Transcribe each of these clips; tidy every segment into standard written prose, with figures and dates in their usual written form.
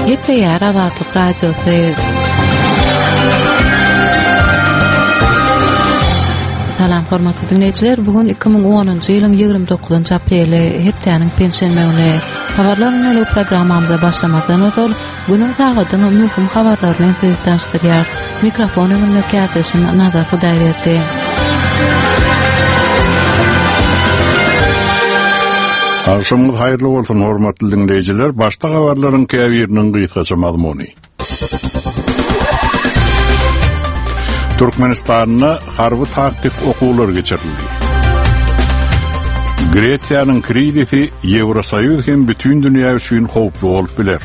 Ýepleyýär Azatlyk radiosy. Salam hormatly dinleýijiler, bugun 2010-njy ýylyň 29-njy apreli hepdeniň pensiýany güni. Habarlaryň ýaly programmamyza başlamadan öňe günüň taýdadyň möhüm habarlaryny sizi tanıştyrýar. Mikrofony memleketim Nazar Hudaýberdi. Akşamınız hayırlı olsun hormatly dinleyijiler. Başta habarlaryň käbiriniň gysgaça mazmuny. Türkmenistanyna harby taktik okuwlar geçirildi. Gretsiýanyň krizisi Ýewrosoýuz hem bütün dünýä üçin howply bolup biler.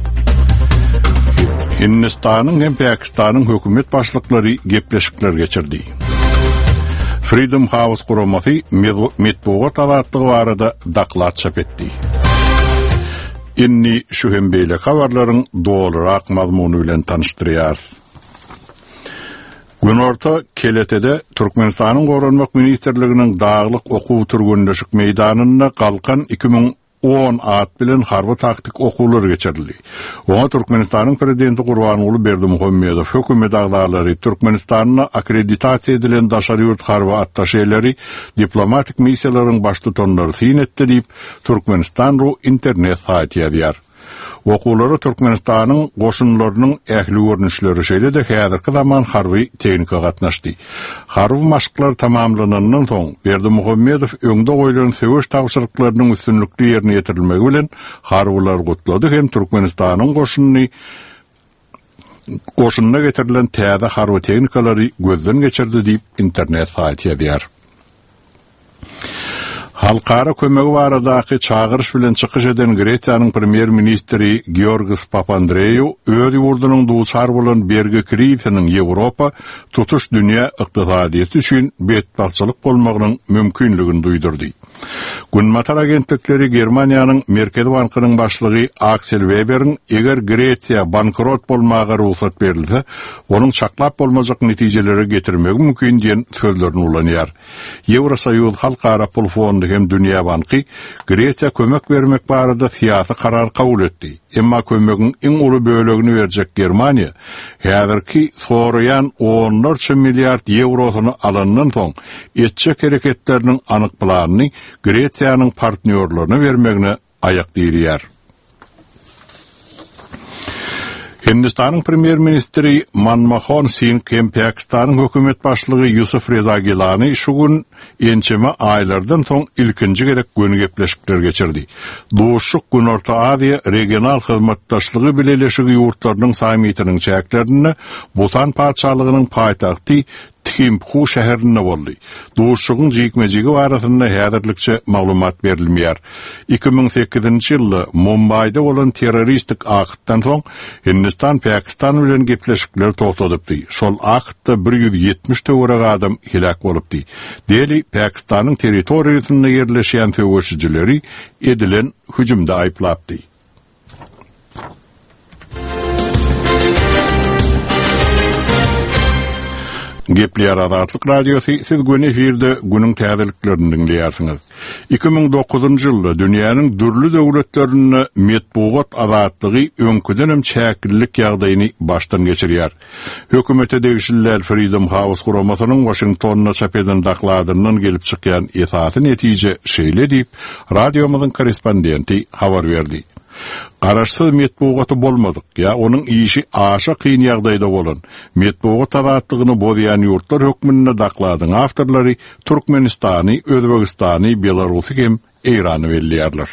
Hindistanyň hem Pakistanyň hökümet başlyklary gepleşikler geçirdi. Freedom House guramasy medeniýet azatlygy barada daklat çap etdi. Inni şu hem beýle habarlaryň dolarak mazmuny bilen tanıştyrýar. Günorta Keletede Türkmenistanyň Gorunmak Ministrliginiň daglyk okuw türgünleşik meýdanyna galkan 2010 at bilen harby taktik okuwlar geçirildi. Oňa Türkmenistanyň prezidenti Gurbanuly Berdimuhammedow hökümet agzalary Türkmenistanyna akkreditasiýa edilen daşary ýurt harby attaşeleri diplomatik missiýalaryň baş tutanlary syn etdi diýip Türkmenistan.ru internet saýty ýazýar. Okuwlary Türkmenistanyň goşunlarynyň ähli görnüşleri şeýle-de häzirki zaman harby tehnika gatnaşdy. Harby maşyklar tamamlanandan soň Berdimuhammedow öňde goýulan söwüş tagşyryklarynyň üstünlikli ýerine ýetirilmegi bilen harbylar gutlady hem Türkmenistanyň goşunyna getirilen täze harby tehnikalary gözden geçirdi diýip internet saýty ýazýar. Halkara kömegi baradaky çağırış bilen çykyş eden Gretsiýanyň premier ministri Georgos Papandreou öz ýurdunyň duçar bolan bergi kriziniň Ýewropa tutuş dünýä ykdysadyýety üçin betbarçylyk bolmagynyň mümkinligini duýdurdy. Günmatar agentlikleri Germaniýanyň Merkezi bankynyň başlygy Axel Weber'in eger Gretsiýa bankrot bolmagy ruhsat berilse, onuň çaklap bolmajak netijeleri getirmegi mümkin diýen sözlerini ulanýar. Ýewrosoýuz halkara pul fondy hem Dünýä banky Gretsiýa kömek bermek barada syýasy karar kabul etdi. Emma kömegiň iň uly bölegini berjek Germaniýa häzirki soraýan 10 milliard eurosyny alandan soň etjek hereketleriniň anyk planyny Gretsiýanyň partnýorlaryna bermegine aýak dirýär. Hindistanyň premier ministri Manmohan Singh hem Pakistanyň hökümet başlygy Yusuf Reza Gilani şu gün ençeme aýlardan soň ilkinji gerek göni gepleşikler geçirdi. Doğuşuk Günorta Aziýa regional hyzmatdaşlygy bileşigi ýurtlarynyň sammitiniň çäklerini Butan paçalygynyň paýtagty Thimphu şäherinde boldy. Doğuşugyň jikmejigi barasynda häzirlikçe maglumat berilmeýär. 2008-nji ýylda Mumbaýda bolan terroristik akytdan soň Hindistan Pakistan bilen gepleşikler togtadypdy. Şol akытda 170 töwerek adam hilak bolupdy. Deli Pakistanyň territoriýasynda ýerleşýän söwüşçileri edilen hüjümde aýplapdy. Gepleýär Azatlyk radiosy, siz gün efirde günüň täzeliklerini dinleýärsiňiz. 2009-njy ýylda dünýäniň dürli döwletlerinde medeniýet azatlygy öňküden hem çäkillik ýagdaýyny başdan geçirýär. Hökümete degişliler Freedom House guramasynyň Washingtonna çap eden dakladynyň gelip çykýan esasy netije şeýle diýip radiomyzyň korrespondenti habar berdi. Garaşsyz medeniýeti bolmadyk, ýa onuň işi aşa kyn ýagdaýda bolan medeniýet azatlygyny bozýan ýurtlar hökmünde dakladyň awtorlary Türkmenistany, Özbegistany, Belarusy hem Irany belliýärler.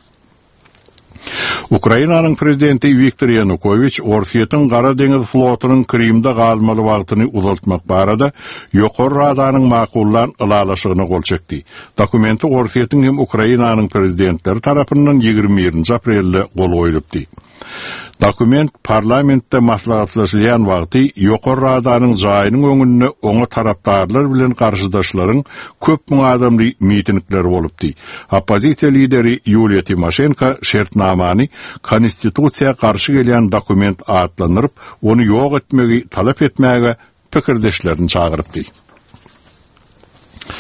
Ukrainanyň prezidenti Viktor Yanukovych Orsiýetin Gara deňiz flotynyň Krimde galmaly wagtyny uzaltmak barada ýokary radanyň makullan ılalaşygyna gol çekdi. Dokumenti Orsiýetin hem Ukrainanyň prezidentleri tarapyndan 21-nji aprelde gol goýulypdy. Dokument parlamentde maslahatlaşýan wagty ýokary radanyň jaýynyň öňünde oňa tarapdarlar bilen garşydaşlaryň köp müň adamly mitingler bolupdy. Opozisiýa lideri Yulia Timoshenko şertnamany konstitusiýaga garşy gelýän dokument atlandyryp, onu ýok etmegi talap etmäge pikirdeşlerini çağırıpdy.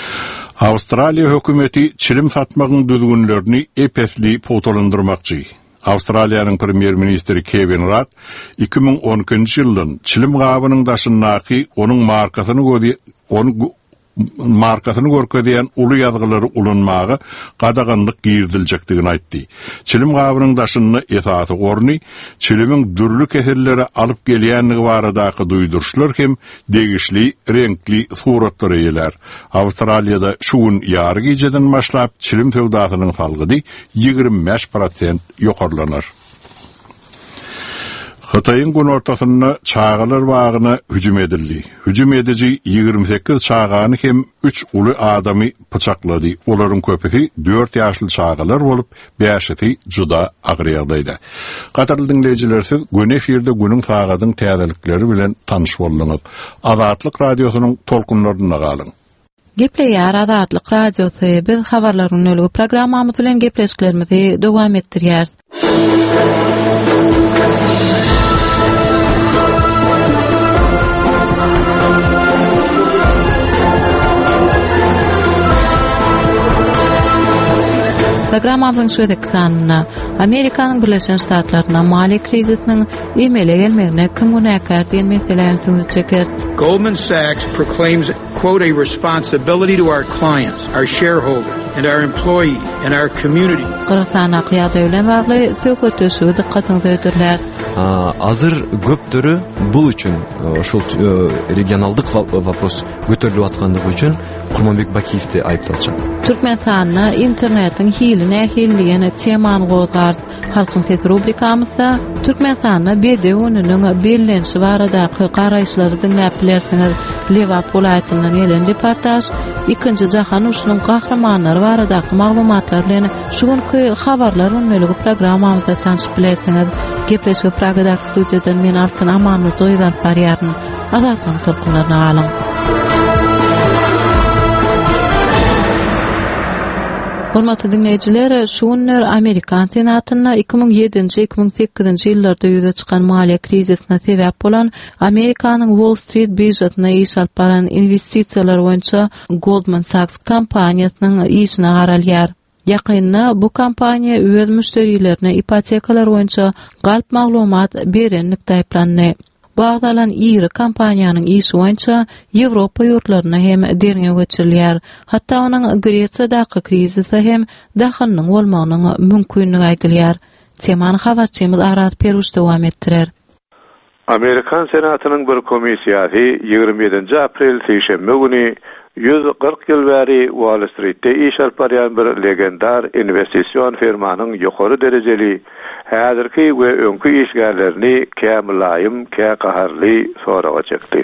Avustraliya hökümeti çirim satmagyň düzgünlerini epesli potolandyrmakçy. Avustraliýanyň premier ministri Kevin Rudd 2012-nji ýyldan çilim gabynyň daşyndaky onuň markasyny görkezýän uly ýazgylary ulanmagy gadaganlyk girdiljakdygyny aýtdy. Çilim gabynyň daşyny esasy gorny, çilimiň dürli keselleri alyp gelýänligi baradaky duýdurşlar hem degişli, renkli suratlary ýeler. Avustraliýada şuun ýary geceden başlap çilim sowdasynyň salgydy 25% ýokarlanar. Xitayın gün ortasında çağalar bağına hücum edildi. Hücum edici 28 çağanı hem 3 ulu adamı bıçakladı. Onların köpüsü 4 yaşlı çağalar olup 5'i juda ağrıyadaydı. Qatarlı dinleyicilersiz gün efirde günün sağadın täzelikleri bilen tanış boldunuz. Azatlyk radiosunun tolkunlarına qalın. Gepleýär Azatlyk radiosu biz habarlaryň öňüňi programmamyz bilen gepleşiklerimizi dowam etdirýär. Programmamyzyň şöýdeki sanyna Amerikanyň Birleşen Ştatlaryna mali krizisiniň emele gelmegine kim günäkär diýen meselelerini söňüz çeker. Goldman Sachs proclaims, quote, a responsibility to our clients, our shareholders, and our employees, and our community. Qırğızstan aqliýaty bilen bagly söhbetleşүү diqqatyňyzy öýdürler. Azır köpdürü bul üçin şol regionaldyk wapros götürülip atgandygy üçin Kurmanbek Bakiýewdi aýplanýar. Türkmenistanyň internetiň hilini temany gozgar. Halkyň Ses rubrikamyzda Türkmenistanyň BDÜ-nyň bellenşi baradaky garaýşlary dinläp bilersiňiz. Lewap welaýatyndan gelen reportaj, 2-nji jahan uruşunyň gahramanlary baradaky maglumatlar bilen şu günkü habarlar öňüňi programmamyzda tanışyp bilersiňiz. Gepleşik Pragadak studiýadan men Artyn Amanly doýdan barýaryn. Azatlyň tolkunlaryna galyň. Hormatly dinleýijiler, şu günler Amerikan Senatyna 2007-2008-nji ýyllarda ýüze çykan maliýe krizisine sebäp bolan Amerikanyň Wall Street birjasyna iş alyp baran investisiýalar boýunça Goldman Sachs kompaniýasynyň işine garalýar. Ýakynda bu kompaniýa öz müşterilerine ipotekalar boýunça galp maglumat berenlikde aýplandy. Bagdalan iri kompaniýanyň işi boýunça Ýewropa ýurtlaryna hem derňe göçürilýär. Hatda onuň Gretsiýadaky krizisi hem dahynyň bolmagynyň mümkinligi aýdylýar. Temany habarçymyz Arat Peruş dowam etdirer. Amerikan Senatynyň bir komisiýasy 27 aprel seýşembe güni 140 ýyl bäri Wall Street'te iş alyp barýan bir legendar investisiýon firmanyň ýokary derejeli häzirki we öňkü işgärlerini kämilaýym, käqaharly soraga çekdi.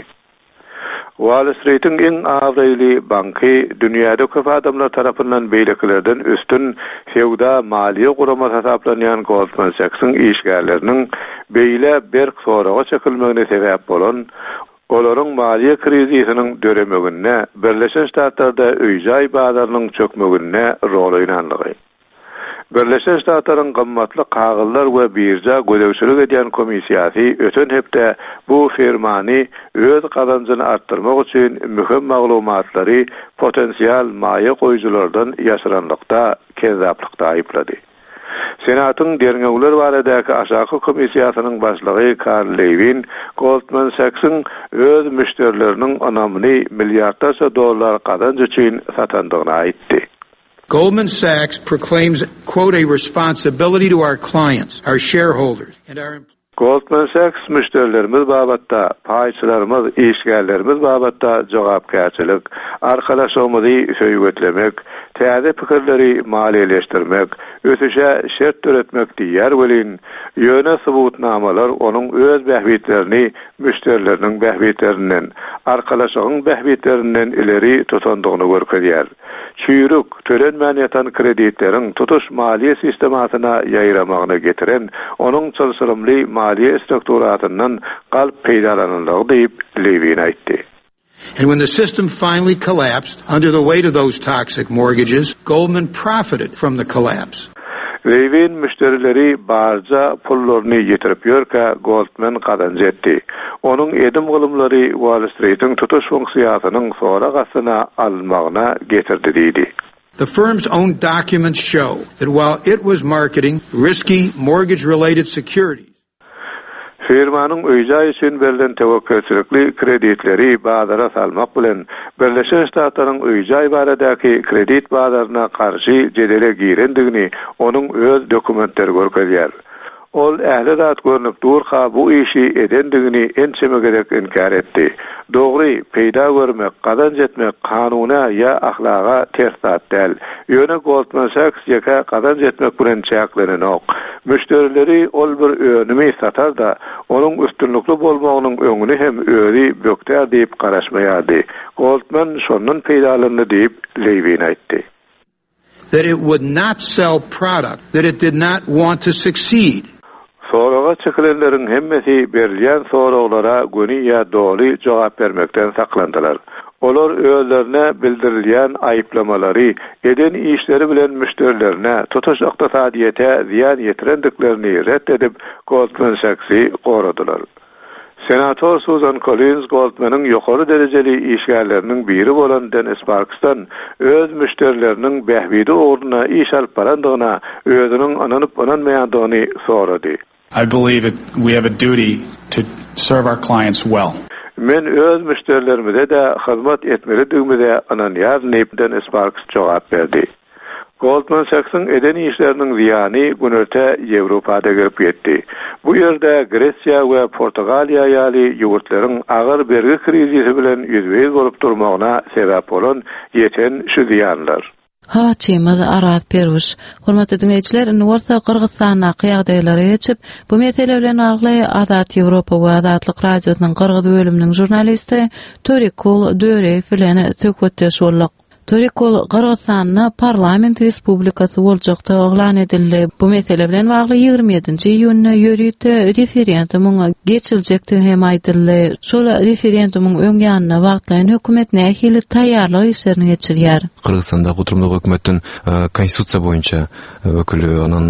Wall Street'in en awraýly banky dünýäde köp adamlar tarapyndan beýlekilerden üstün fewda maliýe gurama hesaplanýan Goldman Sachs'ın işgärleriniň beýle berk soraga çekilmegine sebäp bolan olaryň maliýe krizisiniň döremegine, Birleşen Ştatlarda öýjay bazarynyň çökmegine rol oýnandygy. Birleşen Ştatlaryň gymmatly kagyllar we birja gödäwçilik edýän komisiýasy öten hepde bu firmany öz kazanjyny artdyrmak üçin mühim maglumatlary potensial maýa goýuculardan ýaşyranlykda, kezaplykda aýplady. Senatyň derňewler baradaky aşaky komisiýasynyň başlygy Carl Levin Goldman Sachs'ın öz müşterileriniň anamyny milliardarça dollar kazanç üçin satandygyny aýtdy. Goldman Sachs proclaims, quote, a responsibility to our clients, our shareholders, and our employees. Goldman Sachs müşterilerimiz babatda, paýçylarymyz, işgärlerimiz babatda jogapkärçilik, arkalaşmamy söýgütlemek, täze pikirleri maliýeleşdirmek, ösüşe şert öretmek diýer welin ýöne subutnamalar onuň öz bähbitlerini müşterileriniň bähbitlerinden, arkalaşygyň bähbitlerinden ileri tutandygyny görkezýär. Çüýrük törenmän ýatan kreditleriň tutuş maliýe sistematyna ýaýramagyny getiren, onuň çylsyrymly maliýe strukturatyndan galp peýdalanandygy diýip Levin aýtdy. And when the system finally collapsed under the weight of those toxic mortgages, Goldman profited from the collapse. Levin müşterileri barca pullaryny ýetirip ýörkä Goldman kazanç etdi. Onuň edim gylymlary Wall Street'in tutuş funksiýasynyň sonra gasyna almagyna getirdi diýdi. The firm's own documents show that while it was marketing risky mortgage-related securities, firmanın öýjay üçin berilen tewekkülçilikli kreditleri bazara salmak bilen Birleşik Ştatlaryň öýjay baradaki kredit bazaryna karşı jedele girendigini onuň öz dokumentleri görkezýär. Ol ähli zat görnüp durha bu işi edendigini ençeme gerek inkar etdi. Dogry, peýda görmek, gazanç etmek kanuna ya ahlaga ters zat däl. Ýöne Goldman Sachs ýeka gazanç etmek bilen çäklenenok. Müşterileri ol bir öňümi satar da onuň üstünlikli bolmagynyň öňüni hem özi bökdär diýip garaşmaýardy. Goldman şonun peýdalaryny diýip Levin aýtdy. That it would not sell product that it did not want to succeed. Soraga çekilenlerin hemmesi berilýän soraglara göni ýa dogry jogap bermekden saklandylar. Olar özlerine bildirilýän aýyplamary eden işleri bilen müşterilerine tutuş ykdysadyýete ziýan ýetirendiklerini reddedip Goldman Sachs'y goradylar. Senator Susan Collins Goldman'ın ýokary derejeli işgärleriniň biri bolan Dennis Parks'tan öz müşterileriniň behbidi uğruna iş alyp barandygyna özüniň ananyp ananmaýandygyny sorady. I believe that we have a duty to serve our clients well. Men öz müşterilerimize de hyzmat etmelidigimize ananýar diýip Dennis Parks jogap berdi. Goldman Sachs'ın eden işlerinin ziyani günörte Ýewropada girip getdi. Bu ýerde Gresiýa we Portugaliýa ýaly ýurtlaryň agyr bergi krizisi bilen ýüzbeýiz bolup durmagyna sebäp bolan ýeten şu ziýanlar. Hawaçymyz Arat Perwiş. Hormatly dinleýijiler, Norta Kyrgyzstana kıyagdaýlary geçip, bu mesele bilen agly Azat Ýewropa we Azatlyk radiosynyň Kyrgyz bölüminiň jurnalisti Torikul Döreýew bilen tökütdeş bolak. Torikul Kyrgyzstanyň parlament respublikasy boljakda oglan edildi. Bu mesele bilen bagly 27-nji iýunda ýörüýte referendumuň geçiljekdi hem aýdyldy. Şol referendumuň öňýanyna wagtlaýan hökümet nähili taýýarlyk işlerini geçirýär. Kırgızstanda oturumdaki hökümetin konstitusiya boyunca ökülü onun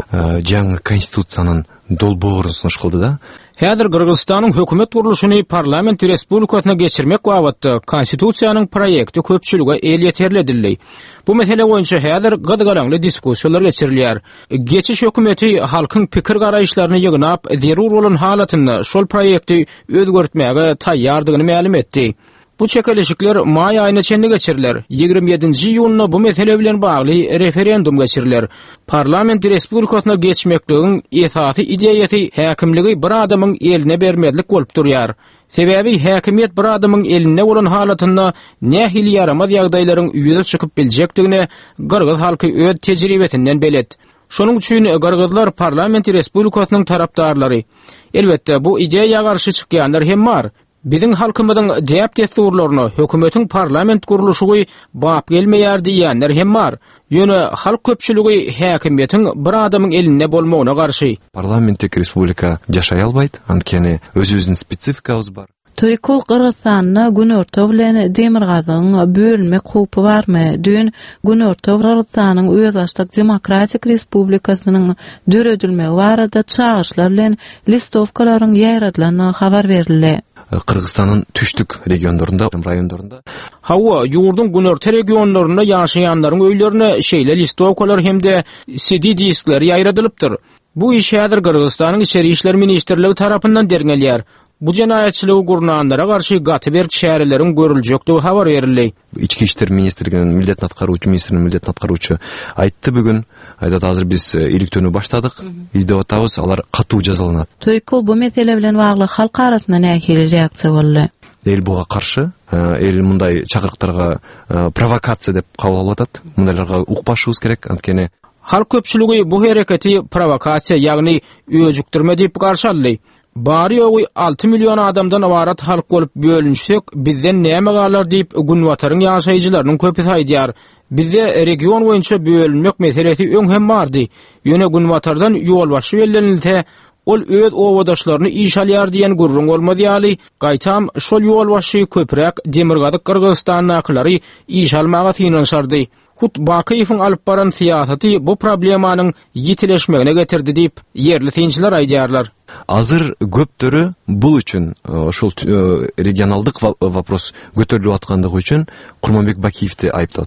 жаңы konstitusiyanın dolboğurunu sunuş kıldı da. Häzir Kyrgyzstanyň hökümet guruluşyny parlament respublikasyna geçirmek wagtda konstitusiýanyň proýekti köpçülüge el ýeterledildi. Bu mesele boýunça häzir gyzgalaňly diskussiýalar geçirilýär. Geçiş hökümeti halkyň pikir garaýşlaryny ýygnap, zerur bolan halatyny şol proýekti özgörtmäge taýýardygyny ma'lum etdi. Bu çekilişikler may ayına çende geçiriler. 27-nji iýulyna bu mesele bilen bagly referendum geçiriler. Parlament respublikasyna geçmekligiň esasy ideýasy häkimligi bir adamyň eline bermezlik bolup durýar. Sebäbi häkimiýet bir adamyň eline bolan halatynda nähili ýaramaz ýagdaýlaryň ýüze çykyp biljekdigine Kyrgyz halky öz tejribesinden belet. Şonuň üçin Kyrgyzlar parlament respublikasynyň tarapdarlary. Elbetde bu ideýaga garşy çykýanlar hem bar. Biziň halkymyzyň diýip desturlaryny hökümetiň parlament guruluşy bap gelmeýär diýenler hem bar. Ýöne halk köpçüligi häkimiýetiň bir adamyň elinde bolmagyna garşy. Parlamentlik respublika ýaşaý albaýt, ankeni özüniň spesifikasyz bar. Torikul Kyrgyzstanyna Günorta bilen Demirgazyň bölmek hukupy barmy? Dün Günorta Kyrgyzstanyň Özbaşlyk Demokratik Respublikasynyň döredilmegi barada çağırşlar bilen listowkalaryň ýaýradylyny habar berildi. Kırgızstan'ın tüştük regionlarında, rayonlarında. Hawa ýurdun Günorta regionlarynda ýaşaýanlaryň öýlerine şeýle listowkalar hemde CD diskler ýaýradylypdyr. Bu iş häzir Kırgızstanyň Içeri işler ministrligi tarapyndan derňelýär. Bu jenaýatçylygy gurnanlara garşy gatyber şäherleriň görüljekdigi habar berildi. İçki işler ministrliginiň millet atgaruwçy ministriniň millet atgaruwçy aýtdy bugün. Aýda hazır biz ilktönü başladyk. Bizde otawys alar katuw jazalanat. Torikul bu mesele bilen bagly halk arasynda nähili reaksiýa boldy? El buga karşı, el munday çakırıklarga provokasiya dep kabul alat. Mundalarga ukbaşybız gerek, ankeni halk köpçüligi bu hereketi provokasiya ýagny öjükdirme diýip garşy aldy. Bari ýogy 6 milyon adamdan awarat halk bolup bölünşsek, bizden näme galar diýip günwataryň ýaşaýjylarynyň köpi saýdýar. Bizde region boýunça bölünmek meselesi öň hem bardy. Ýöne günwatardan ýolbaşy bellenilse, ol öz owadaşlaryny iş alýar diýen gurrun bolmady ýaly, gaýtam şol ýolbaşy köprek Demirgazy Kyrgyzstanyňkylary iş almaga finansardy. Kut Bakiýewiň alyp baran siýasaty bu problemanyň ýitileşmegine getirdi diýip ýerli synçylar aýdýarlar. Azır göpdörü bul üçün şol regionaldyk vapros götürülüp atkandygy üçün Kurmanbek Bakiýewdi aýyplatýar.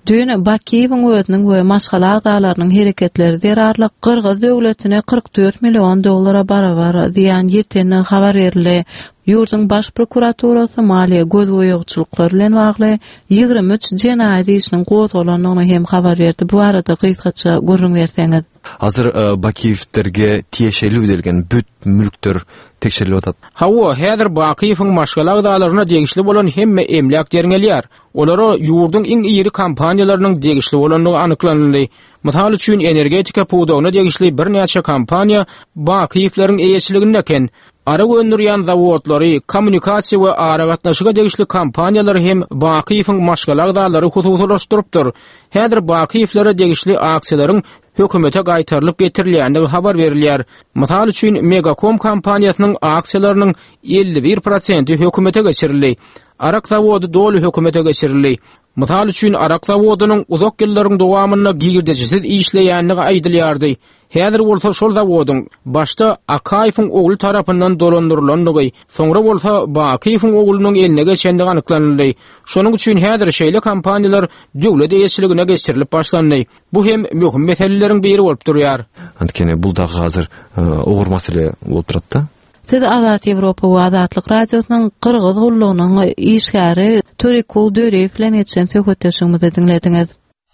Dün Bakiýewiň özüniň we maşgala agdalarynyň hereketleri derarlyk Kyrgyz döwletine 44 milyon dollara barabar diýen ýeteni habar berildi. Ýurdun baş prokuraturasy maliýe gözboýagçylyklar bilen bagly 23 jenaýat işiniň gozgalanyny hem habar berdi. Bu arada gysgaça görüň berseňiz. Hazır Bakiýewlerge tiýeşeli edilgen büt mülkler tekşerilip atat. Hawa häzir Bakiýewiň maşgala agdalaryna degişli bolan hemme emlak derňelýär. Olary ýurdun iň iri kompaniýalarynyň degişli bolanlygy anyklandy. Mysal üçin energetika puwdagyna degişli bir näçe kompaniýa Bakiýewleriň eýeçiliginde eken. Ara göndürýän zawodlary, kommunikasiýa we ara gatnaşyga degişli kompaniýalar hem Bakiýewiň maşgala agdalary hususlaşdyrypdyr. Häzir Bakiýewlere degişli aksiýalaryň hökümete gaýtarylyp getirilýändigi habar berilýär. Mysal üçin Megakom kompaniýasynyň aksiýalarynyň 51% hökümete geçirildi. Arak zawody dolu hökümete geçirildi. Mysal üçin arak zawodynyň uzak ýyllaryň dowamyna gigirdejisiz işleýänligi aýdylýardy. Häzir bolsa şol zawodyň başda Akaýewiň ogly tarapyndan dolandyrylandygy, soňra bolsa Bakiýewiň oglunyň eline geçendigi anyklandy. Şonuň üçin häzir şeýle kompaniýalar döwlet eýetçiligine geçirilip başlandy. Bu hem möhüm meseleleriň biri bolup durýar. Antkene bul da hazır ogur mesele bolup duratda. Siz Azat Ýewropa we Azatlyk radiosynyň Kyrgyz gullugynyň işgäri Törikul Döreýew bilen etjen söhbetleşigimizi dinlediňiz.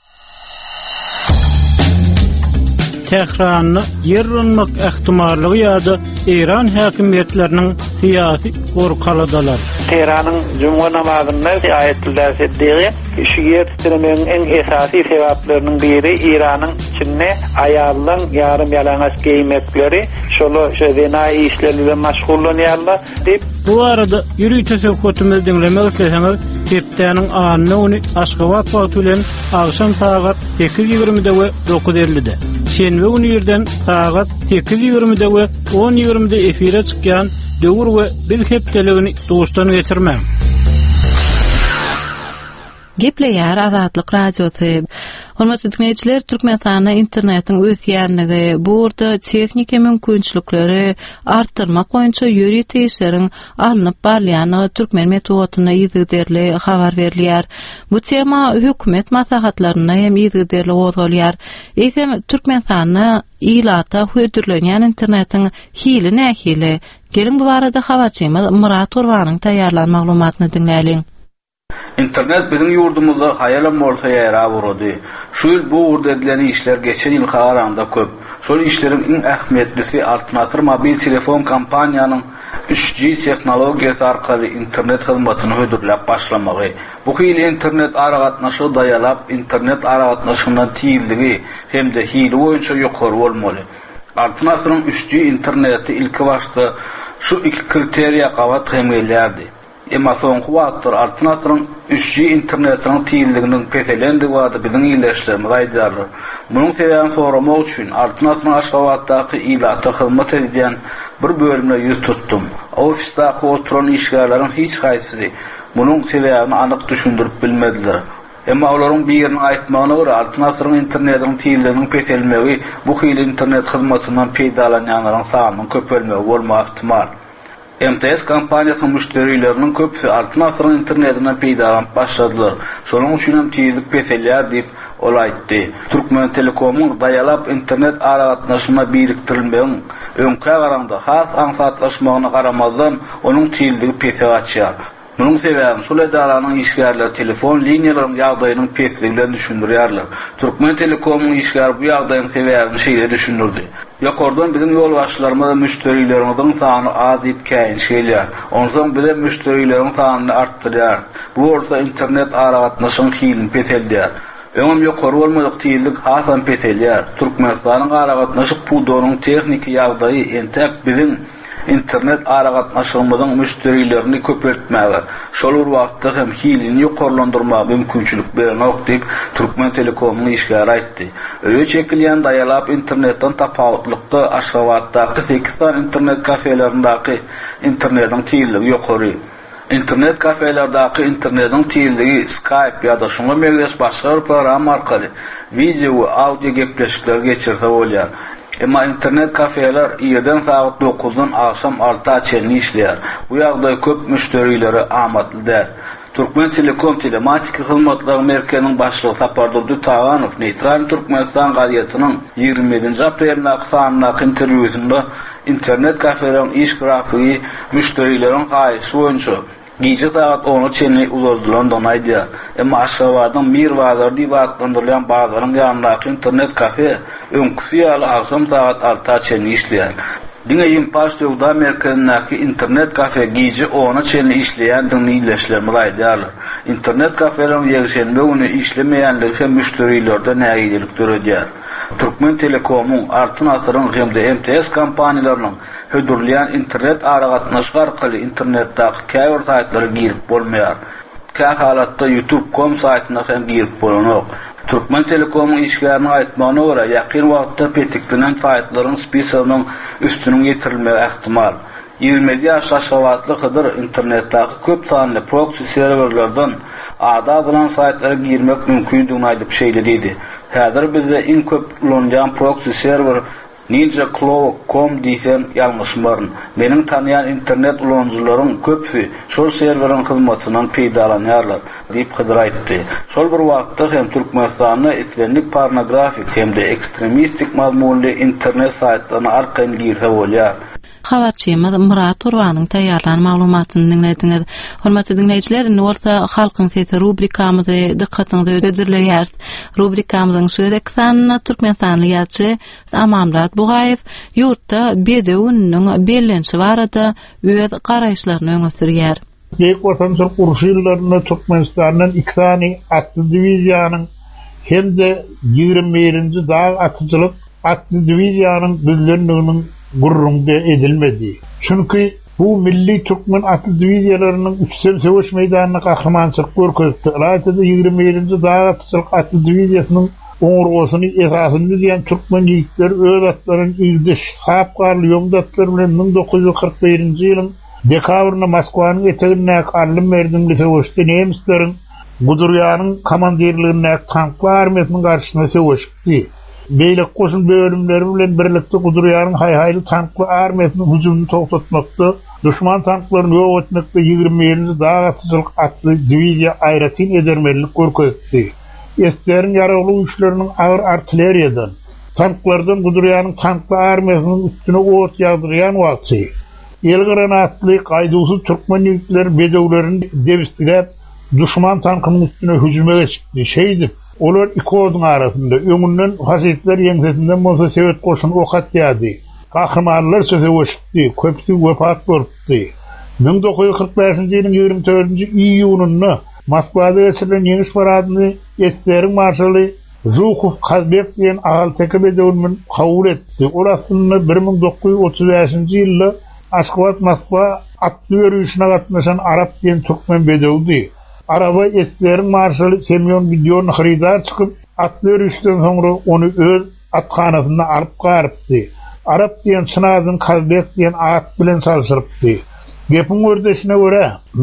Tehranny ýerlenmek ähtimallygy ýa-da İran häkimetleriniň syýasy gorkaladalar. Teheranyň juma namazynda aýetler seddiği şu ýerlemeň en esasy sebäpleriniň biri İranyň içinde aýallaryň ýarym ýalaňaç giýmekleri, şolu şeýna işlerle meşgullanýarlar diýip. Bu arada ýürüýte söhbetimizi dinlemek isleseňiz, Hepdeniň anyny Aşgabat wagty bilen agşam saat 8:20-de we 9:50-de. Şenbe güni ýerden saat 8:20-de we 10:20-de efire çykýan döwür we bil hepdeligini dostan geçirmem. Gepleýär Azatlyk radiosy. Hormatly dinleýijiler, Türkmenistanda internetiň ösýänligi, burada tehnika mümkinçilikleri artdyrmak boýunça ýöri teýşleriň alınıp barlýany türkmen metodyna ýygyderli habar berilýär. Bu tema hökümet maslahatlaryna hem ýygyderli gozgalýar. Eýsem Türkmenistanda ilata hödürlenýän internetiň hili nähili. Gelin bu barada habarçymyz Murat Gurbanyň taýýarlan maglumatyny dinläýin. İnternet bizim yurdumuzda hayalam bolsa ýara burady. Şu ýyl bu urda edilen işler geçen ýyl garanda köp. Şol işleriň iň ähmiýetlisi Altınasır mobil telefon kompaniýanyň 3G tehnologiýasy arkaly internet hyzmatyny hödürläp başlamagy. Bu hili internet aragatnaşygy daýalap, internet aragatnaşygynyň tiýildigi hemde hili boýunça ýokary bolmaly. Altınasyr'ın 3G interneti ilki başta şu iki kriteriýa gawat hemgelýärdi. Emma soňky wagtlar Altınasyr'ın 3G internetiniň tiýildiginiň peselendigi wagty biziň ýerleşlerimiz aýdýarlar. Munyň sebäbini soramak üçin Altınasyr'ın Aşgabatdaky ilata hyzmat edýän bir bölümine ýüz tutdum. Ofisdaky oturan işgärleriň hiç gaýsy munyň sebäbini anyk düşündirip bilmediler. Emma olaryň birini aýtmagyna görä Altınasyr'ın internetiniň tiýildiginiň peselmegi bu hili internet hyzmatyndan peýdalanýanlaryň sanynyň köpelmegi bolma ihtimal. MTS kompaniýasynyň müşterileriniň köpüsi Altınasyr'ın internetinden peýdalanıp başladylar. Şonuň üçin hem tiýizlik peselýär diýip ol aýtdy. Türkmen Telekomyň daýalap internet aragatnaşyna biriktirilmegiň öňkä garanda has aňsatlaşmagyna garamazdan onuň tiýildigi pesel açýar. Munyň sebäbi şol edaranyň işgärleri telefon liniýalarynyň ýagdaýynyň pesligini düşündirýärler. Türkmen Telekomyň işgäri bu ýagdaýyň sebäbini şeýle düşündirdi. Ýokardan bizim ýolbaşçylarymyz müşterilerimizin sany az diýip käýin şeýler. Onsoň bize müşterileriň sanyny artdyrýar. Bu bolsa internet aragatnaşynyň hilini peselýär. Öňem ýokary bolmadyk tiýildik hasan peselýär. Türkmenistanyň aragatnaşy puwdoryň tehnik ýagdaýy entek biziň internet aragatnaşygymyzyň müşterilerini köpeltmäge, şol wagtda hem hilini ýokarlandyrmaga mümkinçilik berenok diýip Türkmen Telekomyň işgäri aýtdy. Öýe çekilýän daýalap internetden tapawutlykda Aşgabatdaky 8 tan internet kafelerindaky internetiň tiýildigi ýokary. İnternet kafelerdaky internetiň tiýildigi Skype ýa-da şoňa megleş başga bir program arkaly video we audio gepleşikler geçirse bolýar. Emma internet kafeler ýerden saat 9-dan akşam 6-a çenli işleýär. Bu ýagdaý köp müşterileri amatly däl. Türkmen Telekom Telematik Hizmetleri Merkezi'nin başlygy Sapardol Dutaganow Neytral Türkmenistan gazetynyň 27 aprelde sanlyk interwýusynda internet kafelerin iş grafigi müşterilerin gaýysy boýunça gece saat 10'a çenli uzatdylan donaýdy. Emma Aşgabatdan bir bazar diýip adlandyrılan bazaryň ýanyndaky internet kafe öňkü ýaly akşam saat 6'a çenli işleýär. Diňe Impastöwda merkezindäki internet kafe gece 10'a çenli işleýän dinleýijilerimiz aýdýarlar. İnternet kafelerin ýegşenbe güni işlemeýänligi hem müşterilerden näýilik görýär. Türkmen Telekom'un artyn asyryň hemde MTS kompaniýalarynyň hödürleýän internet aragatnaşy arkaly internetdäki käbir saýtlary girip bolmaýar. Kä halatda YouTube.com saýtyna hem girip bolanok. Türkmen Telekom'un işgärine aýtmagyna görä ýakyn wagtda petiklenen saýtlaryň spesialynyň üstüniň ýetirilmegi ähtimal. 20 ýaş aşgabatly Hydyr internetdäki köp sanly proxy serwerlerden ada bilen saýtlara girmek mümkindigini aýdyp şeýledi. Häzir bizde iň köp ulanýan proxy serwer NinjaCloud.com diýsen ýalňyşmaryn. Meniň tanýan internet ulanjylaryň köpsi şol serweriň hyzmatynyň peýdalanýarlar diýip Hydyr aýtdy. Şol bir wagtda hem Türkmenistanyň islenlik pornografik hemde ekstremistik mazmunly internet saýtlaryna arkaň girse bolýar. Habarçymyz Murat Urwanyň taýýarlan maglumatyny dinlediňiz. Hormatly dinleýijiler, orta halkyň sesi rubrikamyzy dikkatiňize ödürleýär. Rubrikamyzyň şeýle kısanyna Türkmenistanly ýazgy Amamrat Bugaýew ýurtda bedewiň bellenşi barada öz garaýşlaryny öňe sürýär. Ýek watan kurşylaryny Türkmenistanyň iksany atly diwiziýanyň hemde 21-nji dag atyjylyk atly diwiziýanyň düzlendiginiň gurrunde edilmedi. Çünkü bu milli Türkmen atlı diviziyalarının üçsel savaş meydanına kahramançılık görkezdi. Alayda 27-nji dağa atçılık atlı diviziyasının oňurgosyny esasynda diýen Türkmen ýigitleri öz atlaryny ýygyş, sapgarly ýoňdatlar bilen 1941-nji ýylyň dekabrynda Moskwanyň eteginde Arlym merdimli savaşda nemislerin Gudurýanyň komandirligine tanklar armiýasynyň garşysyna savaşdy. Beýlek goşun bölümleri bilen birlikde Gudurýanyň haýhaýly tankly armiýasynyň hüjumyny togtatmakda, düşman tanklaryny ýok etmekde 27-nji dag atyjylyk atly diviziýa aýratyn edermelik görkezdi. Eslerin ýaragly güýçleriniň agyr artilleriýadan, tanklardan Gudurýanyň tankly armiýasynyň üstüne ot ýagdyrýan wagty, el granatly gaýdusy türkmen ýigitleri bedewlerini debistirip, düşman tankynyň üstüne hüjuma geçdi. Şeýdip olar iki odyň arasynda öňünden hasitler ýeňsesinden bolsa Sowet goşuny ok atýardy. Kahramanlar sözleşdi, köpsi wepat bolupdy. 1945-nji ýylyň 24-nji iýunyny Moskwada geçirilen ýeňiş paradyny Eslerin marşaly Zhukov Kazbek diýen agal teke bedewini kabul etdi. Ol aslynda 1935-nji ýylda Aşgabat Moskwa atly ýürüýüşine gatnaşan Arap diýen türkmen bedewdi. Araba Eslerin marşaly Semyon Videon Hridar çykyp atly ýürüýüşden soňra onu öz atxanasyna alyp garypdy. Arap diýen Çynazyn Kazbek diýen at bilen salşyrypdy. Gepin gördeşine görä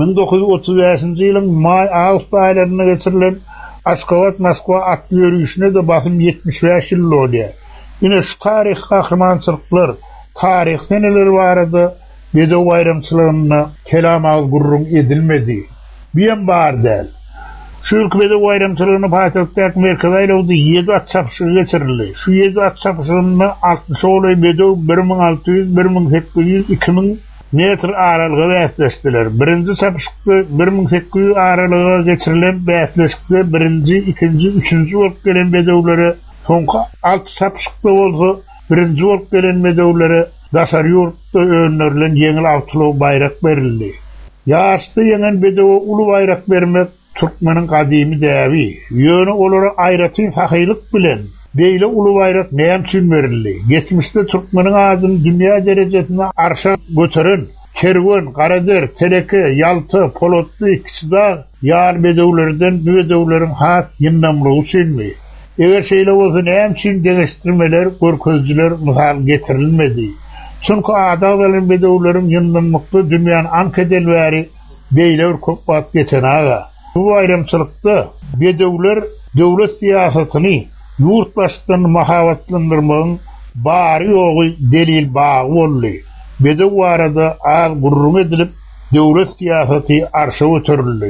1935-nji ýylyň may-awgust aýlaryna geçirilen Aşgabat Moskwa atly ýürüýüşine de basym 75 ýyl bolýar. Ine şu tarih kahramançylyklar, tarih seneleri barada bedew baýramçylygyna kelam agy gurrun edilmedi. Biyen bar del. Şu ülkede bayramçılığını payitahtaki merkeze aýlawdy 7 at çapyşygy geçirildi. Şu 7 at çapyşygyny 60 olay bedew 1600, 1800, 2000 metr aralyga bäsleşdiler. Birinji çapyşykda 1800 aralyga geçirilen bäsleşikde birinji, ikinji, üçüncü bolup gelen bedewlere, soňky alt çapyşykda bolsa birinji bolup gelen bedewlere daşary ýurtda öňlerilen ýeňil awtulaw bayrak berildi. Ýaşdy ýenen bedewe uly bayrak bermek Türkmeniň gadymy däbi. Ýöne olara aýratyn sahylyk bilen beýle uly bayrak näme üçin berildi? Geçmişde Türkmeniň adyny dünýä derejesine arşa götüren Kerwen, Garader, Teleke, Ýalty, Polotly, Kiçdağ ýar bedewlerden bedewleriň has ýyndamlygy üçinmi? Eger şeýle bolsa näme üçin deňeşdirmeler, görkezjiler mysal getirilmedi? Çünkü ada bilen bedewlerin ýyndamlykda dünýäň ankedelbäri beýle bir köp wagt geçen aga. Bu aýramçylykda bedewler döwlet siýasatyny ýurt başdan mahabatlandyrmagyň bary ýogy delil bagy boldy. Bedew arada ag gurrun edilip döwlet siýasaty arşa götürildi.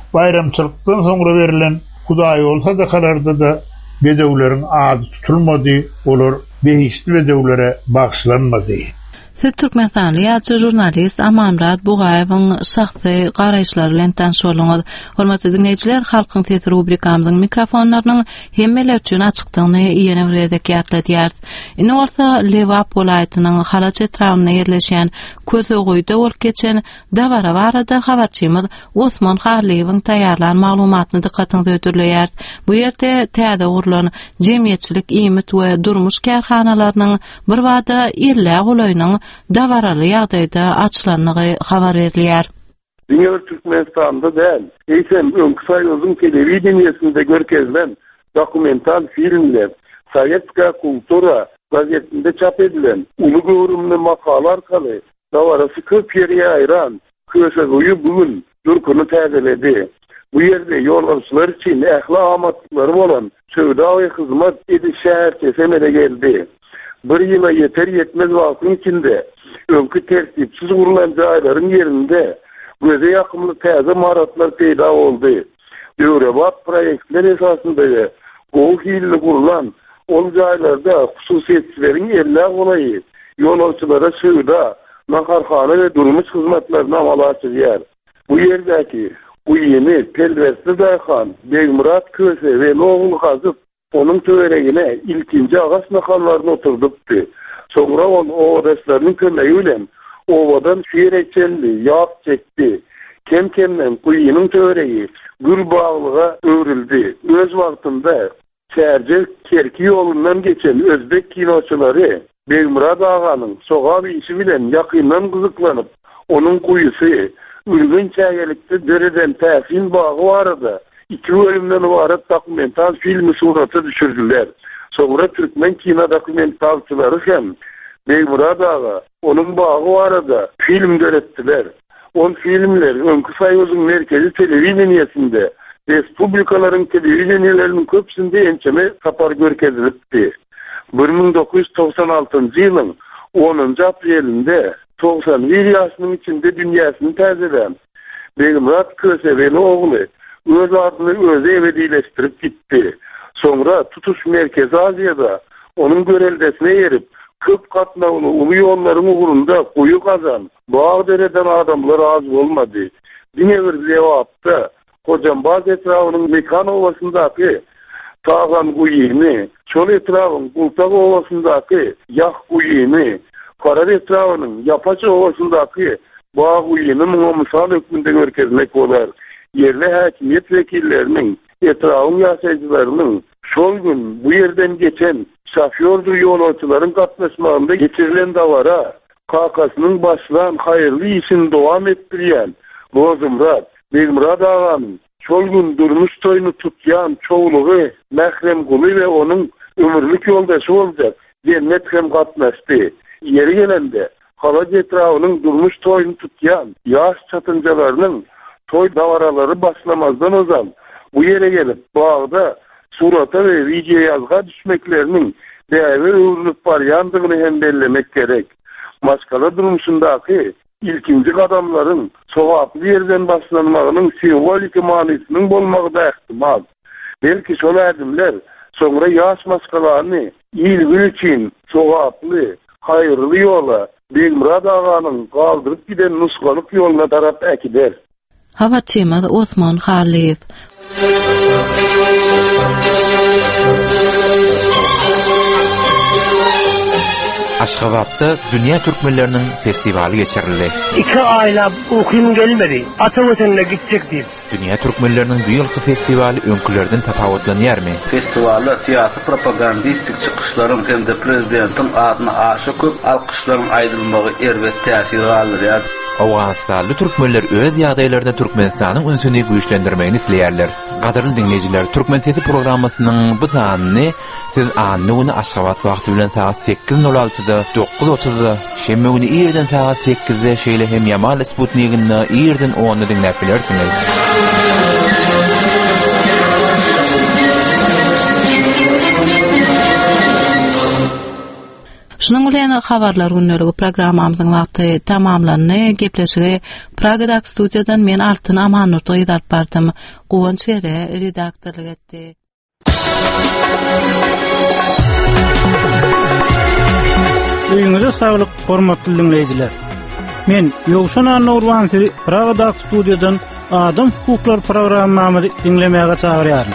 bayramçılıktan sonra verilen Hudaý olsa da kalarda da bedewlerin adı tutulmadı, olur behişli bedewlere bağışlanmadı. Siz Türkmenistanly ýa-da jurnalist Amamrat Bugaýewiň şahsy garaýşlary bilen tanışýarlyňyz. Hormatly dinleýijiler, Halkyň sesi rubrikamyzyň mikrofonlarynyň hemmeler üçin açykdygyny ýene bir ýerde ýatladýar. Ine bolsa Lewap welaýatynyň Halaç etrawyna ýerleşen Kösegoýda bolup geçen Dawara barada habarçymyz Osman Harliýewiň taýýarlan maglumatyny dikkatiňize ötürleýär. Bu ýerde täze gurulan jemgyýetçilik iýmit we durmuş kärhanalarynyň bir wada irlä golaýynyň Davaralı ýagdaýda açlanlygy habar berilýär. Dünya Türkmenistan'da däl, eýsem öňkü saýyzyň telewiziýasynda görkezilen dokumental filmler, Sovetska kultura gazetinde çap edilen uly görümli makala arkaly Dawarasy köp ýerge aýran Kösegoýy bugün durkuny täzeledi. Bu ýerde ýolbaşçylar üçin ählak amatlary bolan söwda we hyzmat ediş şäherçesemede geldi. Bir ýyla ýeter ýetmez wagtyň içinde öňkü tertipsiz gurulan jaýlaryň ýerinde göze ýakymly täze maratlar peýda boldy. Döwrebap proýektler esasynda o hilli gurulan ol jaýlarda hususiýetçileriň elle golaýy ýolbaşçylara söwda, naharhana we durmuş hyzmatlaryny amala açýar. Bu ýerdäki uýyny Pelwesli daýhan Begmurat Köse we Nogul gazyp onun töweregine ilkinji agas nakallarını oturdypdy. Soňra onu o reslerinin kömegi bilen owadan şiir etçendi, ýap çekdi. Kem-kemden kuýynyň töweregi gül baglyga öwrildi. Öz wagtynda Çärje Kerki ýolundan geçen özbek kinoçylary Begmurat aganyň sogab işi bilen ýakyndan gyzyklanyp, onun kuýysy Ürgün çägelikde dereden täsin bagy barada 2 bölümden ibaret dokumental film suraty düşürdiler. Soňra Türkmen kino dokumentalçylary hem Begmurat aga onun bagy barada film göretdiler. On filmler öňkü saýyzyň merkezi telewiziýasynda respublikalaryň telewiziýalarynyn köpsinde ençeme tapar görkezilipdi. 1996-njy ýylyň 10-njy aprelinde 91 ýaşynyň içinde dünýäsyny täzelen Begmurat Kösebeň ogly öz adyny öze ebedileştirip gitdi. Soňra tutuş merkezi Aziýada onun göreldesine yerip köp katnawly uly ýollaryň ugurunda goýu kazan, bağ dereden adamlar az bolmady. Diňe bir Lewapda Kojambaz etrawynyň Mekan owasyndaky Tağan goýyny, şol etrawyň Gultag owasyndaky ýah goýyny, Karar etrawynyň Yapaç owasyndaky bağ goýyny muňa mysal hökmünde görkezmek bolar. Yerli häkimiýet wekilleriniň, etrawyň ýaşaýjylarynyň şol gün bu ýerden geçen şofýordy ýolbaşçylaryň gatnaşmagynda geçirilen dawara kakasynyň başlan haýyrly işini dowam etdirýän Bozumrat Begmurat aganyň şol gün durmuş toýuny tutýan çoğulugy Mährem Guly we onuň ömürlük ýoldaşy boljak Cennet hem gatnaşdy. Yeri gelende Halaç etrawynyň durmuş toýuny tutýan ýaş çatynjalarynyň toy dawaralary başlamazdan ozan bu ýere gelip bagda surata we video ýazga düşmekleriniň däwir öwrülüp barýandygyny hem bellemek gerek. Maskala durmuşyndaky ilkinji adamlaryň sowaply ýerden başlanmagynyň simbolik manysynyň bolmagy da ähtimal. Belki şol adamlar soňra ýaş maskalany ýylgyn üçin sowaply, haýyrly ýola Begmurat aganyň galdyryp giden nusgalyk ýoluna tarap äkider. Habarçymyz Osman Harliýew. Aşgabatda Dünya Türkmenleriniň festivali geçirildi. 2 aýla okuyum gelmedi. Ata wetenne gitjek diýip. Dünya Türkmenleriniň bu ýylky festivali öňkülerden tapawutlanýarmy? Festivalda siyasi propagandistik çykyşlaryň hem-de prezidentiň adyna aşy köp alkyşlaryň aýdylmagy erbet täsir galdyrýar. Awganistanda türkmenler öz ýagdaýlarynda Türkmenistanyň ünsüni güýçlendirmegini isleýärler. Gaderli dinleyijiler, Türkmen sesi programmasynyň bu sanyny siz anny uny Aşgabat wagty bilen saat 8:06-da, 9:30-da, şemme güni ýerden saat 8-de şeýle hem Yamal Sputnik'inde ýerden 10-da dinläp bilersiňiz. Şunun bilen habarlar günlüğü programmamyzyň wagty tamamlandy. Gepleşige Pragadak studiýadan men Altyn Amanurdy ýazyp bardym. Gowanç ere redaktorlyk etdi. Öýüňize saglyk, hormatly dinleýijiler. Men Ýogşan Anurwansy Pragadak studiýadan Adam hukuklar programmamy dinlemäge çagyrýarym.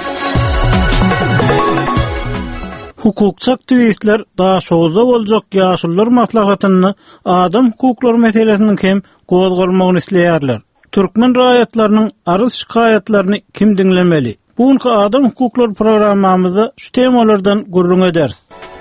Hukukçy aktivistler daha şolda boljak ýaşullar maslahatyny adam hukukları meselesini hem gozgalmagyny isleýärler. Türkmen raýatlarynyň arız şikaýatlaryny kim dinlemeli? Buňky adam hukukları programmamyzda şu temalardan gurrun ederiz.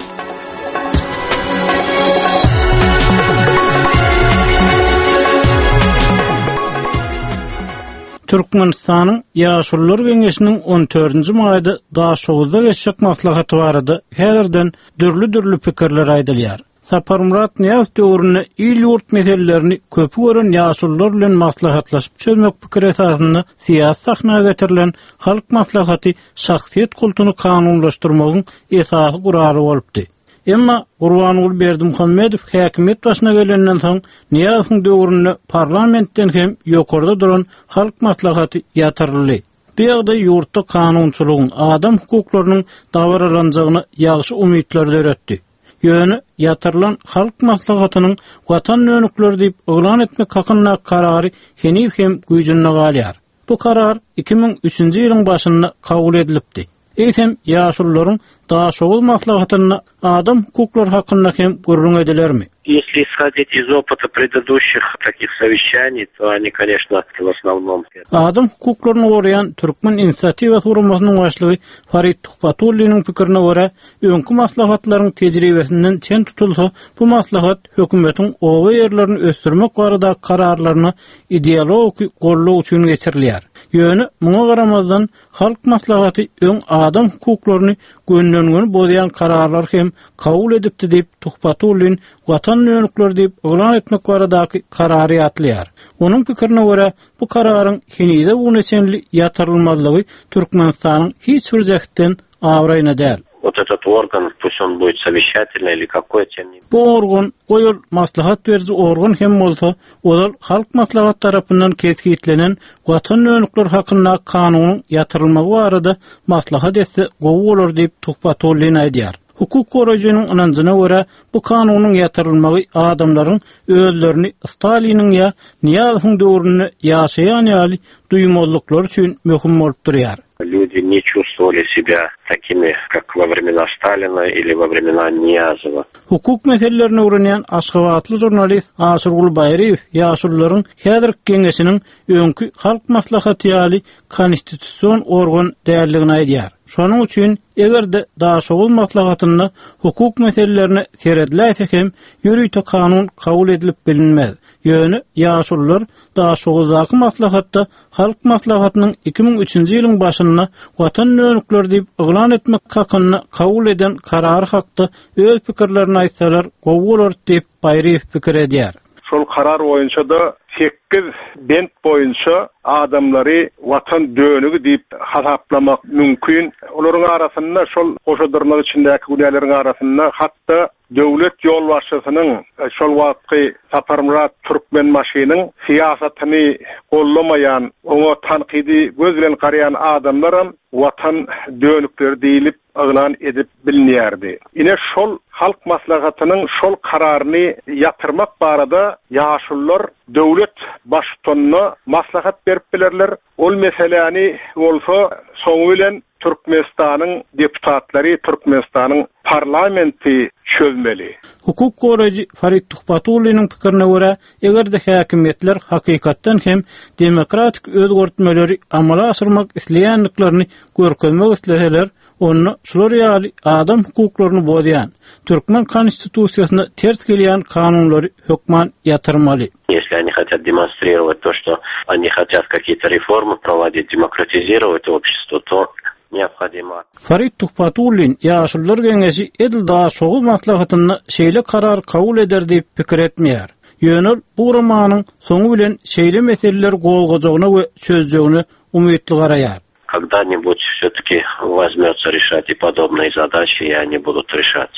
Türkmenistanyň Ýaşullar Geňeşiniň 14-nji maýda daşygda geçek maslahaty barada häzirden dürli pikirler aýdylýar. Sapar Murat Niýaz döwründe il ýurt meselelerini köpü gören ýaşullar bilen maslahatlaşyp çözmek pikir esasynda siýasat sahnaga getirilen halk maslahaty şahsiýet kultuny kanunlaşdyrmagyň esasy gurary bolupdy. Emma Gurbanuly Berdimuhammedow häkimet başyna gelenden soň Niýazyň döwründe parlamentden hem ýokarda duran halk maslahaty ýatyryldy. Bu ýagda ýurtda kanunçylygyň, adam hukuklarynyň dawralanjagyny ýagşy umytlar döretdi. Ýöne ýatyrylan halk maslahatynyň watan önükleri diýip oglan etmek hakyna karary henüz hem güýjünde galýar. Bu karar 2003-nji ýylyň başynda kabul edilipdi. Eýsem ýaşullaryň daşoğul maslahatyny adam hukukları hakkında hem gurrun edilermi? Если исходить из опыта предыдущих таких совещаний, то они, конечно, в основном... Adam hukuklarını koruyan Türkmen İnisiyativa Kurulmasının başlığı Farid Tuhbatuli'nin fikrine göre önkü maslahatların tecrübesinden çen tutulsa bu maslahat hükümetin ova yerlerini östürmek barada kararlarını ideolog golluğu için geçirilýär. Ýöne muňa garamazdan halk maslahaty ön adam hukuklarını gönlöngünü bozayan kararlar hem kabul edipdi diýip Tuhbatuli'nin watan önükleri diýip oglan etmek baradaky karary atlýar. Onuň pikirine göre bu kararyň henide bu neçenli ýatyrylmazlygy Türkmenistanyň hiç bir jehden awraýna däl. Вот этот орган, пусть он будет совещательный или какой, тем не... Bu organ, goýul maslahat berýän organ hem bolsa, olar halk maslahat tarapyndan kesgitlenen watan önükleri hakyna kanunyň ýatyrylmagy barada maslahat etse gowy bolar diýip Tuhbatuliň aýdýar. Hukuk koruyucunun inancına göre bu kanunun yatırılmağı adamların özlerini Stalin'in ya Niýazyň döwründe ýaşaýan ýaly duýmazlyklar üçin möhüm bolup durýar. Люди не чувствовали себя такими, как во времена Сталина или во времена Niýazowa. Hukuk meselelerini öwrenýän Aşgabatly jurnalist Aşyrgul Baýryw ýaşullaryň häzirki geňeşiniň öňkü halk maslahaty ýaly konstitusiýon organ däligini aýdýar. Şonuň üçin egerde daşoğul maslahatyny hukuk meselelerini seredilýär hem ýürüýte kanun kabul edilip bilinmez. Ýöne ýaşullar daşoğuldaky maslahatda halk maslahatynyň 2003-nji ýylyň başynda watan önükleri diýip oglan etmek hakyna kabul eden karary hakda öz pikirlerini aýtsalar gowy bolar diýip Baýryw pikir edýär. Şol karar boýunça da 8 bent boýunça adamlary watan dönügi diýip hasaplamak mümkin. Olaryň arasynda şol goşadyrlyk içindäki güleleriň arasynda hatda döwlet ýol başçysynyň şol wagtky Sapar Murat Türkmenmaşynyň siýasatyny gollamaýan, oňa tanqidi göz bilen garayan adamlar hem watan dönükleri diýilip oglan edip bilinýärdi. Ine şol halk maslahatynyň şol kararyny ýatyrmak barada ýaşullar döwlet başçysyna maslahat berip bilerler. Ol meseleni bolsa soňu bilen Türkmenistanyň deputatlary, Türkmenistanyň parlamenti çözmeli. Hukuk koruyucu Farid Tuhbatuli'nin pikirine göre egerde häkimetler hakykatdan hem demokratik özgörtmeleri amala asyrmak isleýänliklerini görkezmek isleseler, onu şular ýaly adam hukuklaryny bozayan Türkmen konstitusiýasyna ters gelýän kanunlary hökman ýatyrmaly. Если они хотят демонстрировать то, что они хотят какие-то реформы проводить, демократизировать общество, то необходимо. Farid Tuhbatuliň ýaşullar geňeşi edil daşoğul maslahatyny şeýle karar kabul eder diýip pikir etmeýär. Ýöne bu romanyň soňu bilen şeýle meseleler golgajagyna we çözjegine umytly garaýar. Когда-нибудь все-таки возьмется решать и подобные задачи, и они будут решаться.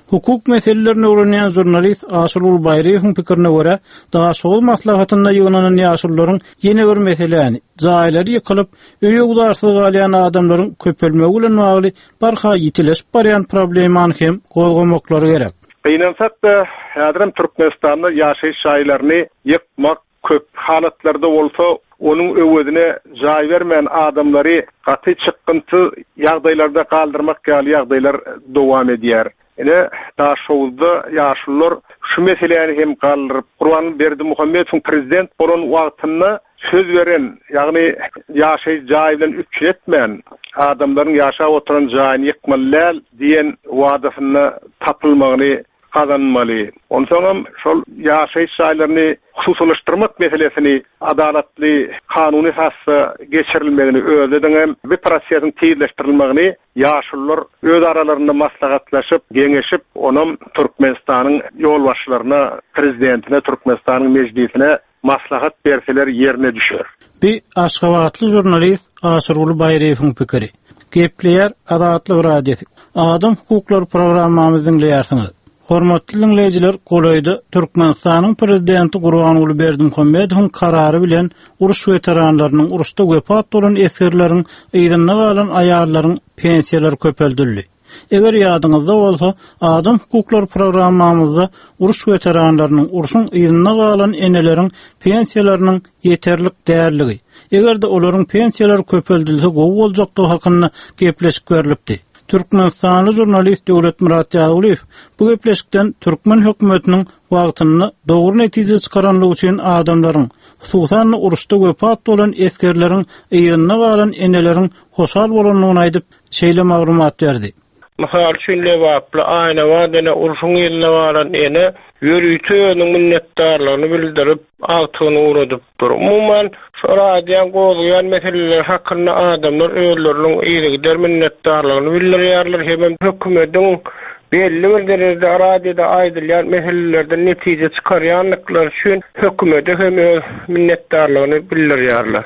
Hukuk meselelerini öğrenen jurnalist Asyl Ulbaýryň pikirine görä, daha sol maslahatynda ýygnanan ýaşullaryň ýene bir meseleni, jaýlary ýykylyp, öýe ularsyz galýan adamlaryň köpelmegi bilen bagly barha ýitileşip barýan problemany hem gozgamaklary gerek. Beýnensak da häzirim Türkmenistanda ýaşaýyş şaýlaryny ýykmak köp halatlarda bolsa, onun öwedine jaý bermeýän adamlary gaty çykynty ýagdaýlarda galdyrmak ýaly ýagdaýlar dowam edýär. Daha şowda ýaşullar şu meseleni hem galdyryp, Qurban Berdimuhammedow prezident bolan wagtynda söz beren, ýagny ýaşaýyş jaý bilen üçletmän adamlaryň ýaşap oturan jaýyny ýykmaly diýen wadasyny tapylmagyny kazanmaly. Onsoňam şol ýaşaýyş şaýlaryny hususlaşdyrmak meselesini adalatly kanuny esasda geçirilmegini öýledim hem bir prosesin tezleşdirilmegini ýaşullar öz aralarynda maslahatlaşyp, geňeşip, onam Türkmenistanyň ýol başlaryna, prezidentine, Türkmenistanyň meclisine maslahat berseler ýerine düşer. Bir Aşgabatly jurnalist Asyl Ulbaýryň pikiri. Gepleýär adatly radio. Adam hukuklary programmamyzy dinleýärsiňiz. Hormatly dinleýijiler, golaýdy Türkmenistanyň prezidenti Qurban Berdimuhammedowyň karary bilen uruş weteranlarynyň uruşda wepat bolan esirleriň ýygynyna galan aýallaryň pensiýalary köpeldildi. Eger ýadyňyzda bolsa, adam hukuklary programmamyzda uruş weteranlarynyň uruşyň ýygynyna galan eneleriň pensiýalarynyň ýeterlik därligi, eger de olaryň pensiýalary köpeldilse gowy boljakdygy hakynda gepleşik berilipdi. Türkmenistanly jurnalist Döwlet Murat Ýaguliýew bu gepleşikden Türkmen hökümetiniň wagtyny dogry netije çykaranlygy üçin adamlaryň, hususan uruşda wepat bolan eskerleriň ýygynyna galan eneleriň hoşal bolanyny aýdyp şeýle maglumat berdi. Mahal şeýle waply aýna wadana uruşyň ýygyna galan ene ýürüýtüniň minnetdarlygyny bildirip altyny uradyp dur. Umumyň şoraýan gozulýan meseleler hakynda adamlar öýleriniň ýygyny minnetdarlygyny bildirýärler hem hökümetiň belli bir derejede aradyda aýdylýan meselelerden netije çykarýanlyklar üçin hökümete hem minnetdarlygyny bildirýärler.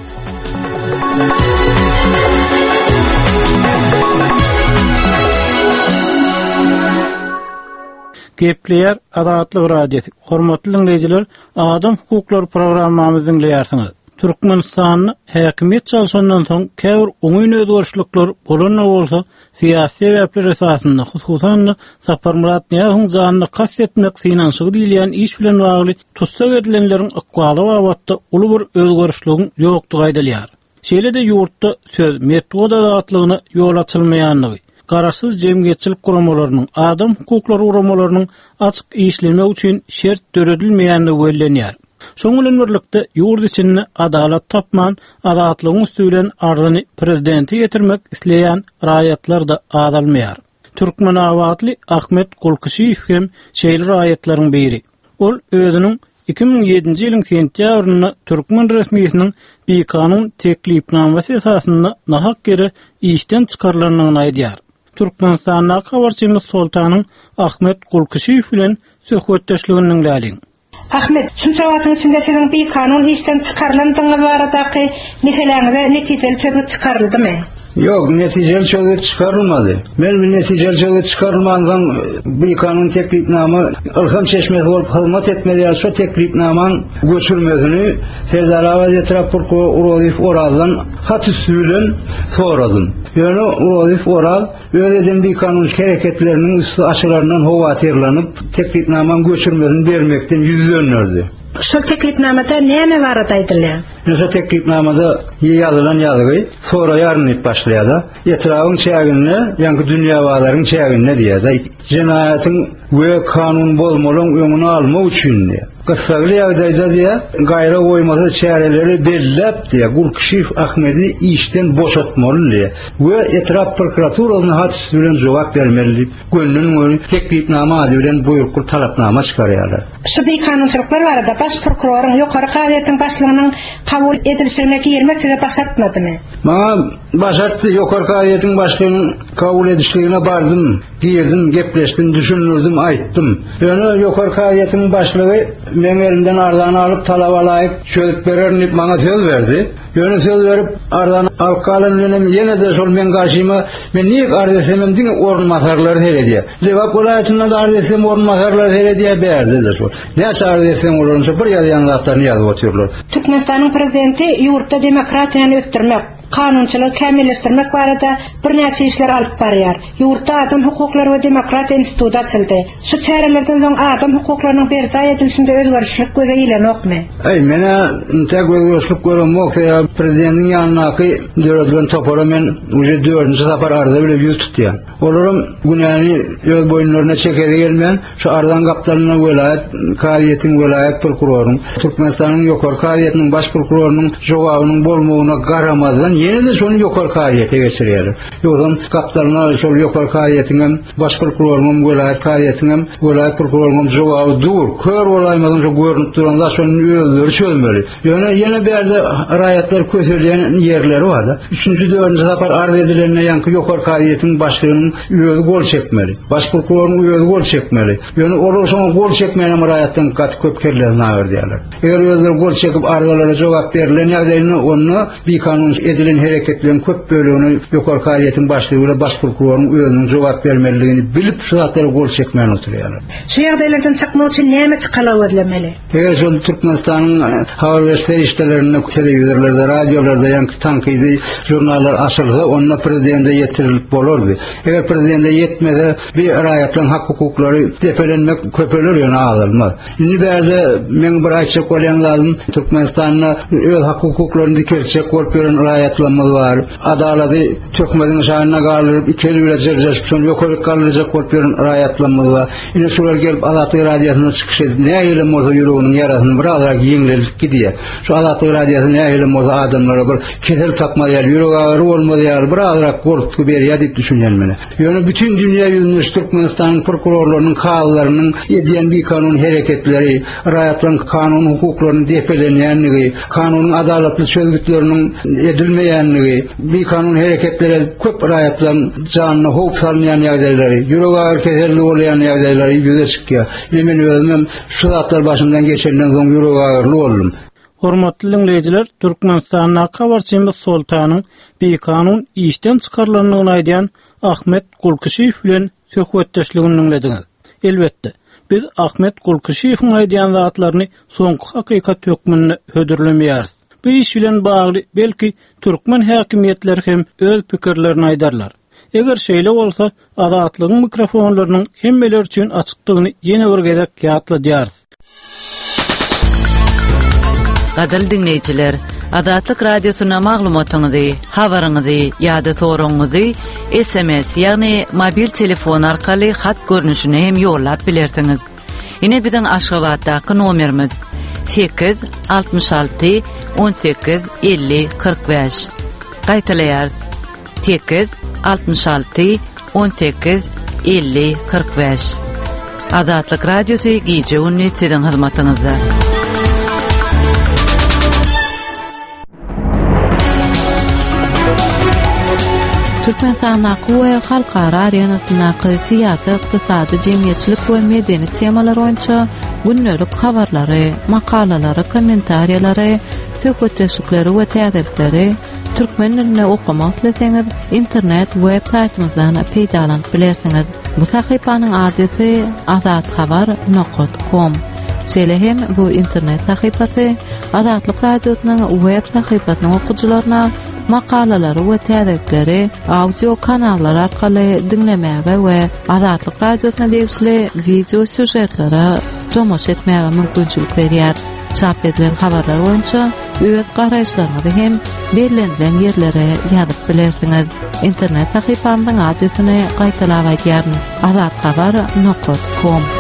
Gepleýär adatly radio. Hormatly dinleýijiler, adam hukuklary programmamyzy dinleýärsiňiz. Türkmenistanyň häkimet çalşandan soň käbir oňyn özgörüşlikler bolanna bolsa, siýasy sebäpler esasynda hususan Sapar Murat Niýazyň janyny kastetmek finansygy diýilýän iş bilen bagly tutsak edilenleriň akwaly wagtda uly bir özgörüşligiň ýokdugy aýdylýar. Şeýle-de ýurtda söz metoda atlygyny ýol açylmaýanlygy, garaşsyz jemgyýetçilik guramalarynyň, adam hukuklary guramalarynyň açyk işlemek üçin şert döredilmeýänligi bellenýär. Şoň bilen birlikde ýurt içinde adalat tapman, adatlygyň üstünden arzyny prezidenti ýetirmek isleýän raýatlar da azalmaýar. Türkmen awatly Ahmet Gulkyshiýew hem şeýle raýatlaryň biri. Ol özüniň 2007-nji ýylyň sentýabrynda Türkmen resmiýetiniň bir kanun teklipnamasy esasynda nahak geri işden çykarylanyny aýdýar. Türkmenistanyň habarçylyk sultanyň Ahmet Gulkyshiýew bilen söhbetdeşligini dinläýin. Ahmet, şunça wagtyň içinde senin bir kanun işden çykarylanyny baradaky meseleňize netijeli çözüm çykaryldymy? Yok, neticeli çözüm çıkarılmadı. Ben bir neticeli çözüm çıkarılmadan bir kanun teklifnamı ılham çeşmesi olup hizmet etmeli. Şu teklifnamanın göçürmesini Federal Etraf Urolif Oral'dan hat üstüyle soradım. Yani Urolif Oral öyleden bir kanun hareketlerinin üstü açılarından hovaterlanıp teklifnamanın göçürmesini vermekten yüz döndürdü. Şol teklifnamada näme barada aýdylýar? Şu teklifnamada ýazylan ýazygy sonra ýarnyp başlaýar. Etrawyň çägine, ýa-ni dünýä waglaryň çägine diýär. Jenayatyň we kanun bolmalyň öňüni almak üçin diýär. Kısaly ýagdaýda diýär, gaýra goýmasy çäreleri bellep diýär. Gulkyshiýew Ahmedi işden boşatmaly diýär. We etraf prokuraturasyna hat bilen jogap bermeli. Gönlüň teklifnama bilen buyruk talapnama çykarýarlar. Şu bir kanunçylyklar barada baş prokuroryň ýokary gaýetin başlygynyň kabul edilişine girmek size başartmadymy? Maňa başartdy, ýokary gaýetin başlygynyň kabul edilişine bardym, girdim, gepleşdim, düşünürdim, aýtdym. Ýöne ýokary gaýetin başlygy men elimden arzany alıp talap alayıp çözüp bererim diýip maňa söz berdi. Yöne söz verip ardan alkalan dönem yine de sol men karşıma men niye kardeşimim diye ormatarlar hele diye. Levap olaytında da kardeşim ormatarlar hele diye berdi de sol. Ne kardeşim olursa bir yanlardan yazıp oturuyorlar. Türkmenistan'ın prezidenti yurtta demokratiyani öttürmek, kanunçılığı kamilleştirmek barada bir näçe işler alıp barýar. Yurtta adam hukukları ve demokratiya institutu açyldy. Şu çärelerden soň adam hukuklarynyň berjay edilişinde özgörüşlik göze ilenokmy? Mene tek özgörüşlik görmek ya prezidentin yanındaky döwletden topara men uje 4-nji sapar arda bile ýüz tutýan. Olaram günäni öz boýunlaryna çekeri gelmän şu ardan gapdalyna welayet kadiyetiň welayet prokuroryň Türkmenistanyň ýokary kadiýetiniň baş prokurorynyň jogabynyň bolmagyna garamadan ýene de şonu ýokary kadiýete geçirýärler. Ýogam gapdalyna şol ýokary kadiýetiň baş prokurorynyň welayet kadiýetiň welayet prokurorynyň jogaby dur. Kör bolaymadan şu görünüp duranda şonu özleri çözmeli. Ýene berde raýatlar közelýän ýerleri bar da. 3-nji 4-nji sapar arz edilenine ýanky ýokary kadiýetiň başlygynyň öýü gol çekmeli. Baş prokuroryň öýü gol çekmeli. Ýöne olar soň gol çekmeýän raýatdan gat köp kerler näwer diýerler. Eger özleri gol çekip ardalara jogap berilen ýagdaýyny onu bir kanun edilen hereketlerin köp bölüğünü ýokary kadiýetiň başlygy we baş prokuroryň öýüniň jogap bermeligini bilip şu zatlara gol çekmeýän oturýarlar. Şu ýagdaýlardan çykmak üçin näme çykala gözlemeli? Eger şol Türkmenistanyň habar berişleri işlerinde, telewizorlarda, radiolarda ýanky tankydy jurnallar açylsa, onda prezidente ýetirilip bolardy. Eger prezidente yetmede bir raýatlaryň hak hukuklary depelenmek köpeler ýöne alınmaz. Indi berde men bir aýtjak bolýan lazım. Türkmenistanyň öz hak hukuklaryny dikerçek bolup ýören raýatlanmalar var. Adalaty tökmediň şahyna galyp ikili bile jerjeşip şol ýokary galyjak bolup ýören raýatlanmalar var. Indi şular gelip Alaty radiosyna çykyş edip näýle moza ýüreginiň ýarasyny bir azrak ýeňlelik gidýär. Şu Alaty radiosyna näýle moza adamlara bir kesel takmaýar, ýüregi agary bolmaýar, bir azrak gortky berýär diýip düşünýän mene. Ýöne bütün dünýä ýüzünde Türkmenistanyň prokurorlarynyň kallarynyň edýän bir kanun hereketleri, raýatlaryň kanun hukuklaryny depelenýänligi, kanunyň adalatly çözgütleriniň edilmeýänligi, bir kanun hereketleri köp raýatlaryň janyna howp salmaýan ýagdaýlary, ýüregi agyr keselli bolýan ýagdaýlary ýüze çykýar. Men özüm şu zatlar başymdan geçenden soň ýüregi agyrly boldum. Hormatly dinleýijiler, Türkmenistanyň habarçymyz Soltanyň bir kanun işden çykarylanyny aýdýan Ahmet Gulkuşeýew bilen söhbetdeşligini dinlediňiz. Elbetde, biz Ahmet Gulkuşeýewiň aýdýan zatlaryny soňky hakykat hökmünde hödürlemeýäris. Bu iş bilen bagly belki türkmen häkimetleri hem öz pikirlerini aýdarlar. Eger şeýle bolsa, azatlygyň mikrofonlarynyň hemmeler üçin açykdygyny ýene bir gezek ýatladýarys. Gadal dinleyijiler, Azatlyk radiosyna maglumatyňyzy, habaryňyzy ýa-da soragyňyzy SMS ýagny mobil telefon arkaly hat görnüşine hem ýollap bilersiňiz. Ine biziň Aşgabatdaky nomerimiz 866 18 50 45. Gaýtalaýarys 866 18 50 45. Azatlyk radiosy gije ünni siziň hyzmatyňyzda. Türkmenistanyň we halkara arenasynaky syýasat, ykdysady, jemgyýetçilik we medeni temalar boýunça günnelik habarlary, makalalary, kommentariýalary, söhbetdeşikleri we täzirleri türkmen diline okumak ileseňiz internet web saýtymyzdan peýdalanyp bilersiňiz. Bu sahypanyň adresi azathabar.com. Şeýle hem bu internet sahypasy Azatlyk radiosynyň web sahypasynyň okujylaryna makalalary we täzirleri audio kanallar arkaly dinlemäge we Azatlyk radiosyna degişli video süjetlere tomoş etmäge mümkinçilik berýär. Çap edilen habarlar boýunça öz garaýşlaryňyzy hem berilen ýerlere ýazyp bilersiňiz. Internet sahypamyň adresini gaýtalap aýdýaryn: azathabar.com.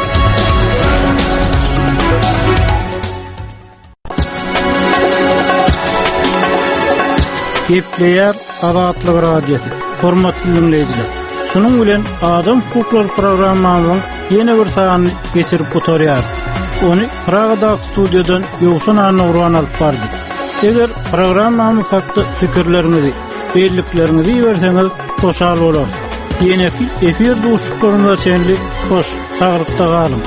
Gepleýär Azatlyk radiosu. Hormatly dinleýijiler, şunuň bilen Adam hukuklary programmamyň ýene bir sanyny geçirip oturýar. Onu Pragada studiodan Ýowşan Nurwan alyp bardy. Eger programmamyz hakda pikirlerinizi, beýliklerinizi berseňiz hoşal bolarys. Ýene efir duşuklaryna çenli hoş tagrykda galym.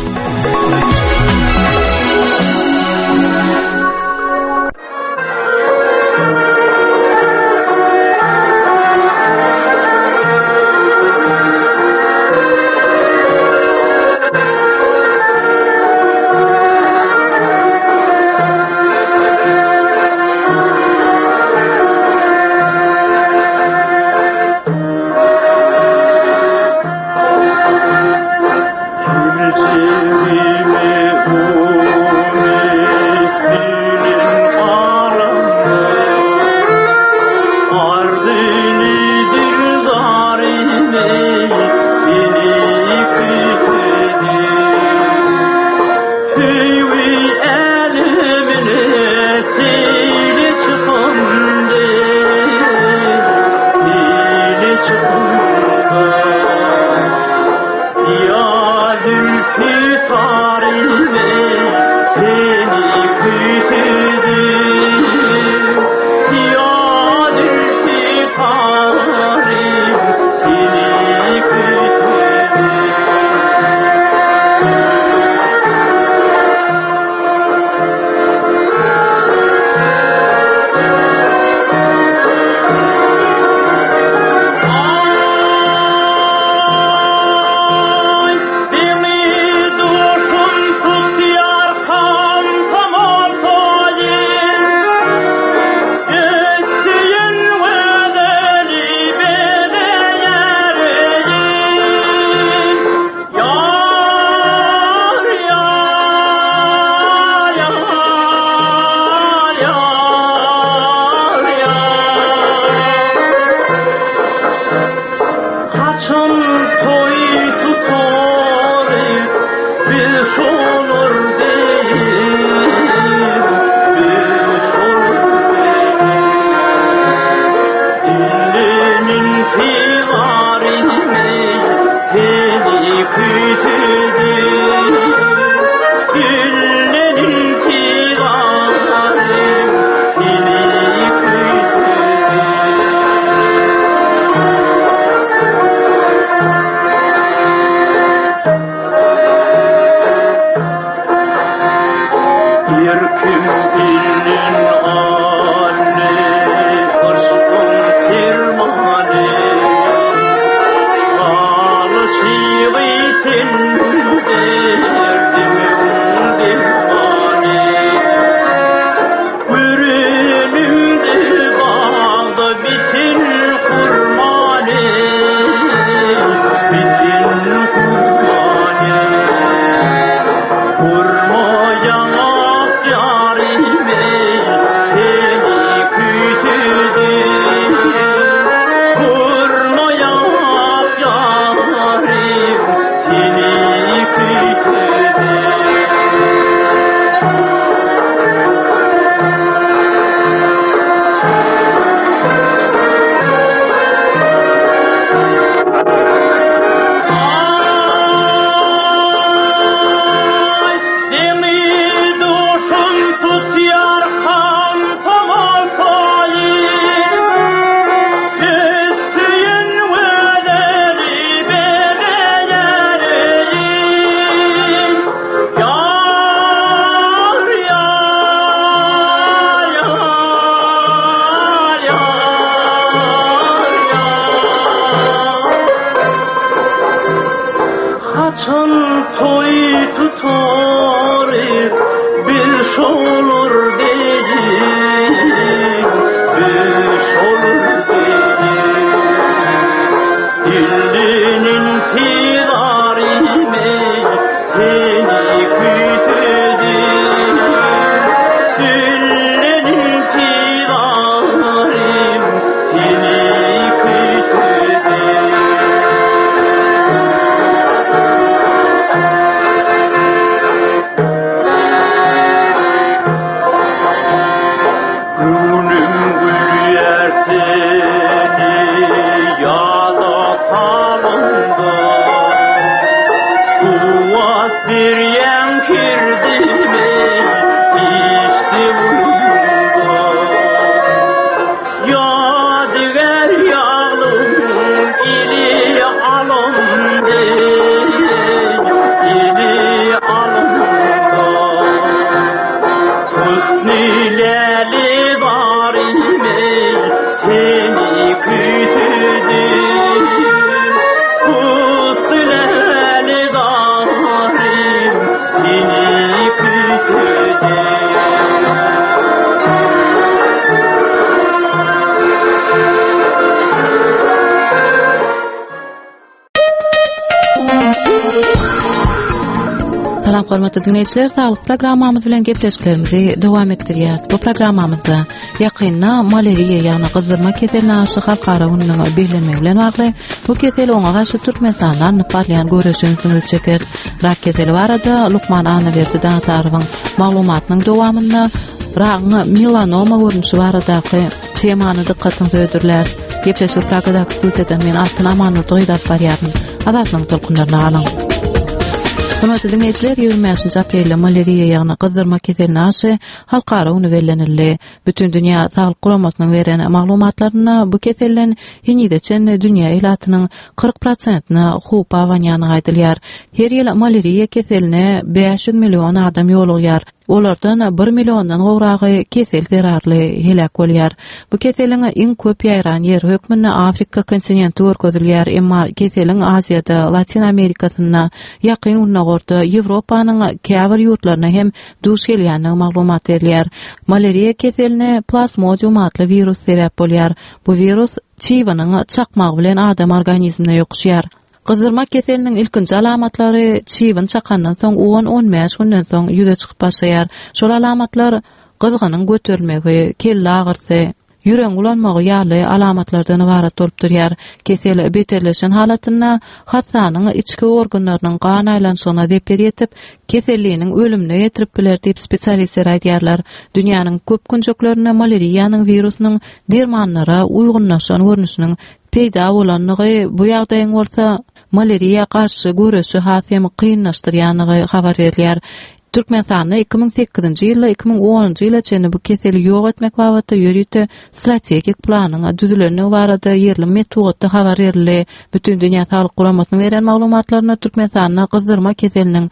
Kurma yanak yarime Salam hormatly dinleyijiler, sağlyk programmamyz bilen gepleşiklerimizi dowam etdirýär. Bu programmamyzda ýakynda malariýa ýa-ni gyzdyrma keseline aşy halkara gündümiň bellenmegi bilen bagly bu kesel oňa garşy Türkmenistanyň parlayan görüşini çeker. Rak keseli barada Lukman Anaverdi dağıtaryň maglumatynyň dowamynda ragyň melanoma görnüşi baradaky temany dikkatyňizi ödürler. Gepleşik programda suýtdan men altyn amanyny doýdap barýaryn. Adatlyň tolkunlaryna alyň. Hormatly dinleyijiler, 20 aprelde malariýa ýa-ni gyzdyrma keseline aşy halkara güni bellenildi. Bütün dünýä saglyk guramatynyň beren maglumatlaryna bu keselden hiňideçen dünýä ilatynyň 40%-ni hup awanýany aýdylýar. Her ýyl malariýa keseline 500 million adam ýolugýar. Olardan 1 milliondan gowragy kesel zerarly helak bolýar. Bu keseliň iň köp ýaýran ýeri hökmünde Afrika kontinenti görkezilýär, emma keseliň Aziýada, Latin Amerikasyna, ýakyn Unnagorda, Ýewropanyň käbir ýurtlaryna hem duş gelýäni maglumat berilýär. Malariýa keseline plasmodium adly virus sebäp bolýar. Bu virus çiýbanyň çakmagy bilen adam organizmine ýokuşýar. Gyzdyrma keseliniň ilkinji alamatlary çiýbin çakandan soň 10-15 günden soň ýüze çykyp başlaýar. Şol alamatlar gyzgynyň göterilmegi, kelle agyrsy, ýürek ulanmagy ýaly alamatlardan ibarat bolup durýar. Kesel beterleşen halatyna hasanyň içki organlarynyň gan aýlanşygyna deper ýetip, keselliginiň ölümine ýetirip biler diýip spesialistler aýdýarlar. Dünýäniň köp günjeklerinde malariýanyň virusynyň dermanlara uygunlaşan görnüşiniň peýda bolanlygy bu ýagdaýyň bolsa malariýa garşy görüşi hasym kynlaşdyrýanyny habar berilýär. Türkmenistanyň 2008-nji ýyly 2010-njy ýyla çenli bu keseli ýok etmek babatda ýörüýte strategik planyň düzülenigi barada ýerli metodda habar berildi. Bütün dünýä saglyk guramatynyň beren maglumatlaryna Türkmenistanyň gyzdyrma keseliniň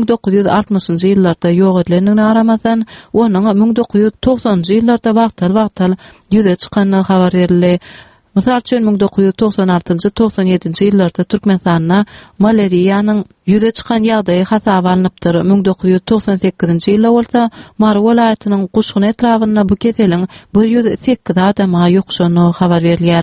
1960-njy ýyllarda ýok edilendigine garamazdan onuň 1990-njy ýyllarda wagtal ýüze çykanyny habar berildi. Mysal üçin 1996-97-nji ýyllarda Türkmenistanyna malariýanyň ýüze çykan ýagdaýy hasaba alınıpdyr. 1998-nji ýylda bolsa Mary welaýatynyň Guşgun etrawyna bu keseliň 108 adama ýokşanyny habar berilýär.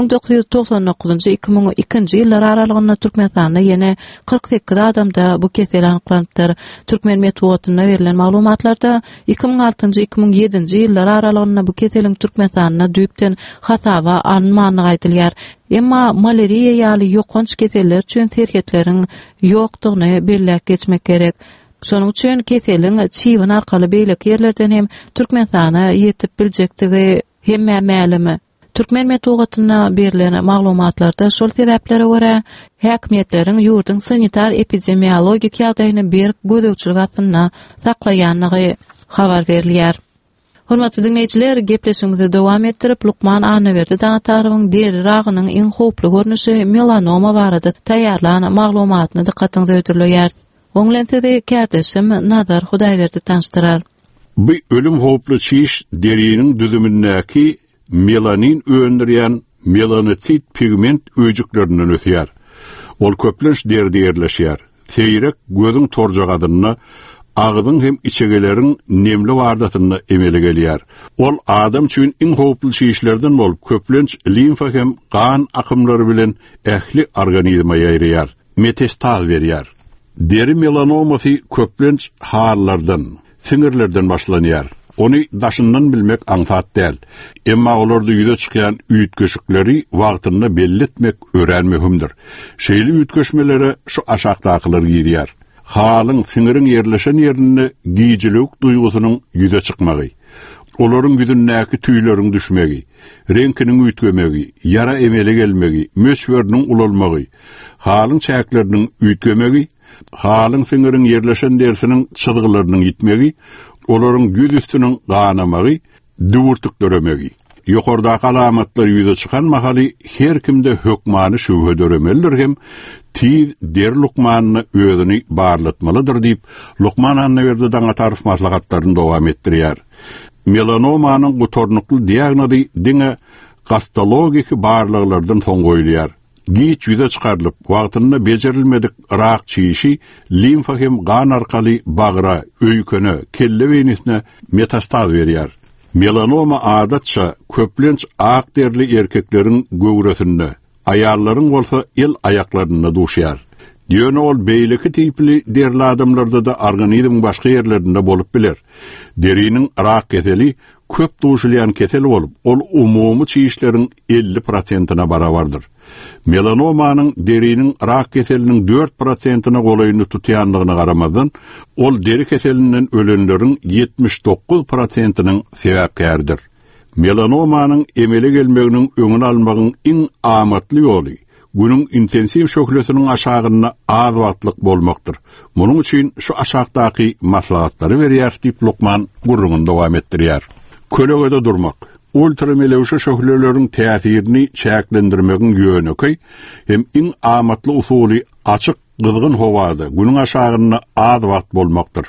1999-njy 2002-nji ýyllar aralygynda Türkmenistanyna ýene 48 adamda bu kesel anyklanypdyr. Türkmen metodyna berilen maglumatlarda 2006-njy 2007-nji ýyllar aralygynda bu keseliň Türkmenistanyna düýpden hasaba alınmanyny aýdylýar. Emma malariýa ýaly ýokanç keseller üçin serketleriň ýokdugyny belläp geçmek gerek. Şonuň üçin keseliň çiýbin arkaly beýlek ýerlerden hem Türkmenistana ýetip biljekdigi hem ma'lum. Türkmen metodyna berilen maglumatlarda şol sebäplere görä häkimetleriň ýurdun sanitar epidemiologik ýagdaýyny berk gözegçilik astyna saklaýanyny habar berilýär. Hormatly dinleyijiler, gepleşigimizi dowam etdirip Lukman Anaverdi dağıtaryň deri ragynyň iň hoply görnüşi melanoma barada taýýarlanan maglumatyny dikkatyňizi ödürleýär. Oňlantydy kardeşim Nazar Hudaýberdi tanıştyrar. Bu ölüm hoply çiş deriniň düzümindäki melanin öňdürýän melanosit pigment öjüklerinden ötýär. Ol köplenç deride ýerleşýär. Seýrek gözüň torjagadyna ağıdın hem içegeleriň nemli wardatyny emeli gelýär. Ol adam üçin iň hoply şişlerden bolup köplenç limfa hem gan akymlary bilen ähli organizma ýaýrayar, metastaz berýär. Deri melanomasy köplenç hallardan, siňirlerden başlanýar. Ony daşyndan bilmek aňsat däl. Emma olarda ýüze çykýan üýtgeşikleri wagtynda belli etmek öwrenmehimdir. Şeýli üýtgeşmelere şu aşakdakylar girýär. Halyň siňiriň ýerleşen ýerine giýjilik duýgusynyň ýüze çykmagy, olaryň ýüzündäki tüýleriň düşmegi, renkiniň üýtgemegi, yara emeli gelmegi, möçberiniň ulalmagy, halyň çäkleriniň üýtgemegi, halyň siňiriň ýerleşen dersiniň çyzgylarynyň ýitmegi, olaryň ýüz üstüniň ganamagy, düwürtük döremegi. Ýokardaky alamatlar ýüze çykan mahaly her kimde hökmany şübhe döremelidir hem tiz der Lukmanyny özüni barlatmalydyr diýip Lukman Anaverdi dağıtaryň maslahatlaryny dowam etdirýär. Melanomanyň bu tornukly diagnozy diňe hastologik barlyklardan soň goýulýar. Giç ýüze çykarylyp wagtynda bejerilmedik rak çiýişi limfa hem gan arkaly bagyra, öýkene, kelle wenisine metastaz berýär. Melanoma adatça köplenç ak derli erkekleriň göwresinde, ayarlaryň bolsa el ayaklaryna duşýar. Ýöne ol beýleki tipli derli adamlarda da organizm başga yerlerinde bolup biler. Deriniň rak keseli köp duşulayan kesel bolup, ol umumy çiýişleriň 50%-na barabardyr. Melanomanyň deriniň rak keseliniň 4%-na golaýyny tutýanlygyna garamadan, ol deri keselinden ölenleriň 79%-nyň sebäpkärdir. Melanomanyň emele gelmeginiň öňüni almagyň iň amatly ýoly günün intensiv şöhlesinin aşağına az wagtlyk bolmakdyr. Munyň üçin şu aşağıdaky maslahatlary berýär diýip Lukman gurrundan dowam etdirýär. Kölegede durmak. Ultramelewşe şöhleleriň täsirini çäklendirmegiň ýöneköy hem iň amatly usuly açyk gyzgyn howada günün aşağına az wagt bolmakdyr.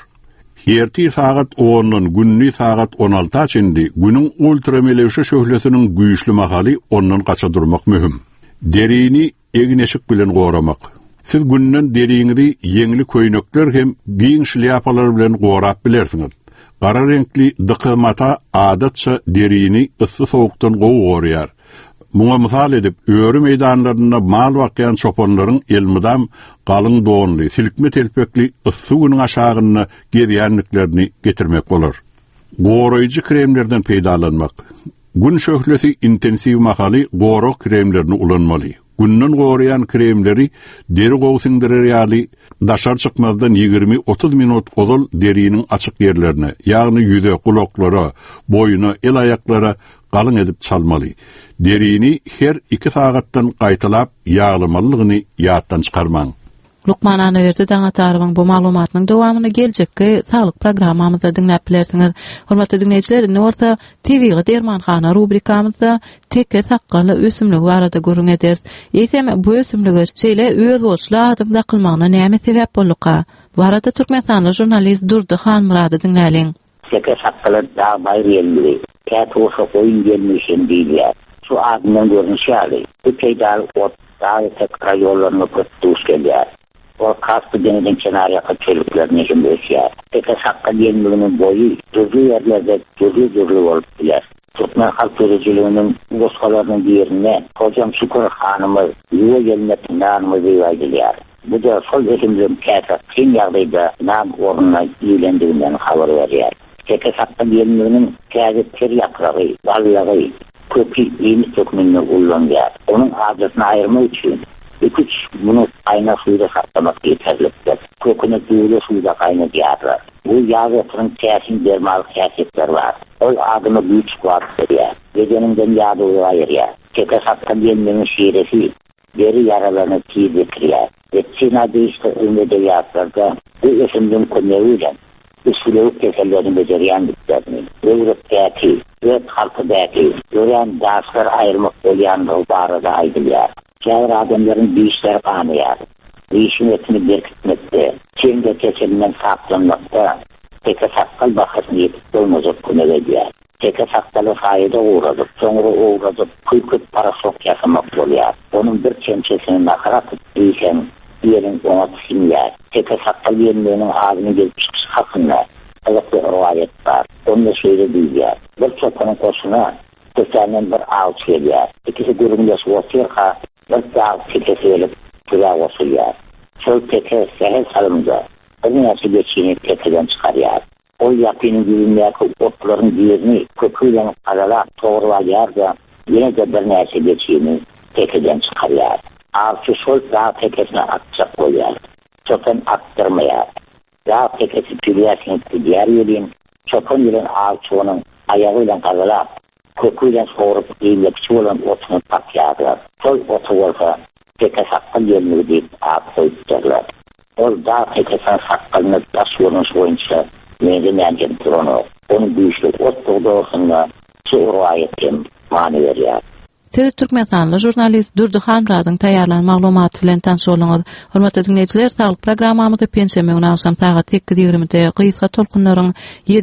Erti saat 10-dan günni saat 16 içinde günün ultramelewşe şöhlesiniň güýçli mahaly ondan gaça durmak möhüm. Derini egneşik bilen goramak. Siz günnen deriňizi ýeňli köýnekler hem giň şlyapalar bilen gorap bilersiňiz. Gara renkli dıkılmata adatça derini ıssy soğuktan goýar. Muňa mysal edip, öwrü meýdanlarynda mal bakýan çopanlaryň elmidam galyň donly, silkme telpekli ıssy günüň aşagyna gezýänliklerini getirmek bolar. Goraýjy kremlerden peýdalanmak. Gün şöhlesi intensiv mahaly goro kremlerini ulanmaly. Günnen gorayan kremleri deri gowsyndyrýar ýaly daşar çykmazdan 20-30 minut ozal deriniň açyk ýerlerine, ýagny ýüze, kulaklara, boýuna, el ayaklara galyň edip çalmaly. Derini her 2 sagatdan gaýtylap ýaglamalygyny ýatdan çykarmaň. Lukman Anaverdi daňataryň bu maglumatynyň dowamyny geljekki saglyk programmamyzda dinläp bilersiňiz. Hormatly dinleýijiler, Norta TV-ge Dermanxana rubrikamyzda teke sakkaly ösümligi barada görüň ederiz. Eýsem bu ösümligi şeýle öz bolşly adam daqylmagyna näme sebäp bolýar? Bu arada Türkmenistanyň jurnalist Durdy Hanmurady dinläliň. Teke sakkaly da baýryldy. Kätoşa goýun gelmişin diýýär. Şu adamyň görünüşi ýaly. Bu peýdal ot daýy ýollaryny köpdüş gelýär. O kastı denizin kenarıya çölüklerine jümleşiyor. Teke sakka diyenliğinin boyu düzlü yerlerde düzlü olup biler. Türkmen halk görücülüğünün boskalarının bir yerine hocam Şükür Hanım'ı yuva gelmekten nanımızı ivaydılar. Bu da sol ekimizin kâsa kim yağdayda nam orununa iyilendiğinden haber veriyor. Teke sakka diyenliğinin kâzetleri yaprağı, balıyağı, köpü iyimiz tökümünü kullanıyor. Onun adresini ayırma için 2-3 minut ayna suyda saklamak yeterlidir. Köküne düğüle suyda kaynatıyorlar. Bu yağıtının tersin dermalı kâsetler var. O adını büyük kuat veriyor. Geceninden yağda uyarıyor. Teke sakka diyenliğinin şiiresi deri yaralarını tiydiriyor. Ve Çin adı işte ümediyatlarda bu esimden konuğuyla üsülevik kesellerin beceriyenliklerini, Evropa'daki ve halkıdaki gören dersler ayırmak olayanlığı barada aydılıyor. Şehir adamların bir işler kanıyar. Rişimetini berkitmekte, Çin'de keselinden saklanmakta, teke sakkal bakasını yetip dolmazıp künevediyor. Teke sakkalı fayda uğradıp, sonra uğradıp, kıykıt para sok yasamak oluyor. Onun bir çemçesini nakarat ettiysen, diyerin ona tüsünler. Teke sakkal yeniliğinin ağzını gelip çıkış hakkında, evet bir rivayet var. Onu da şöyle diyor. Bir çopanın koşuna, köşenden bir ağaç geliyor. İkisi görünmüş vasırka, bir dağ tekesi gelip kıra vasılıyor. Sol teke sehel salımda, onun yaşı geçtiğini tekeden çıkarıyor. O yapının düğünlerdeki otların diğerini köküyle arala doğrulayar da yine de bir neyse geçtiğini tekeden çıkarıyor. Ağaçı sol dağ tekesine atacak koyuyor. Çokan attırmaya. Dağ tekesi pülüyesini diğer yolun, çokan yolun ağaçı onun ayağıyla arala köküyle soğurup iyilekçi olan otunu patyarlar. Sol otu olsa teke sakkal yolunu deyip ağaç koyutturlar. O dağ tekesine sakkalını taş yolun soyunca neydi mengendir onu. Onun büyüşlü ot doğduğusunda şu rivayetken mani veriyor. Siz Türkmenistanlı jurnalist Durdy Hanmuradyň taýýarlanan maglumaty bilen tanşylyňyz. Hormatly dinleýijiler, saglyk programmamyzda pensiýa gün akşam saat 2:20-de gysga tolkunlaryň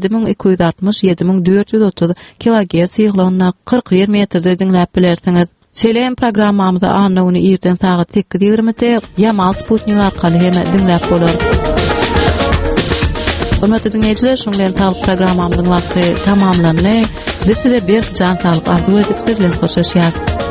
7260-7430 kHz ýyglanyna 40 metrde dinläp bilersiňiz. Şeýle programmamyzda anna güni erten saat 2:20-de Yamal Sputnik arkaly hem dinläp bolar. Hormatly dinleýijiler, şoň bilen saglyk programmamyzyň wagty tamamlandy. Biz size bir can sağlık arzu edip sizlerle hoşlaşýar.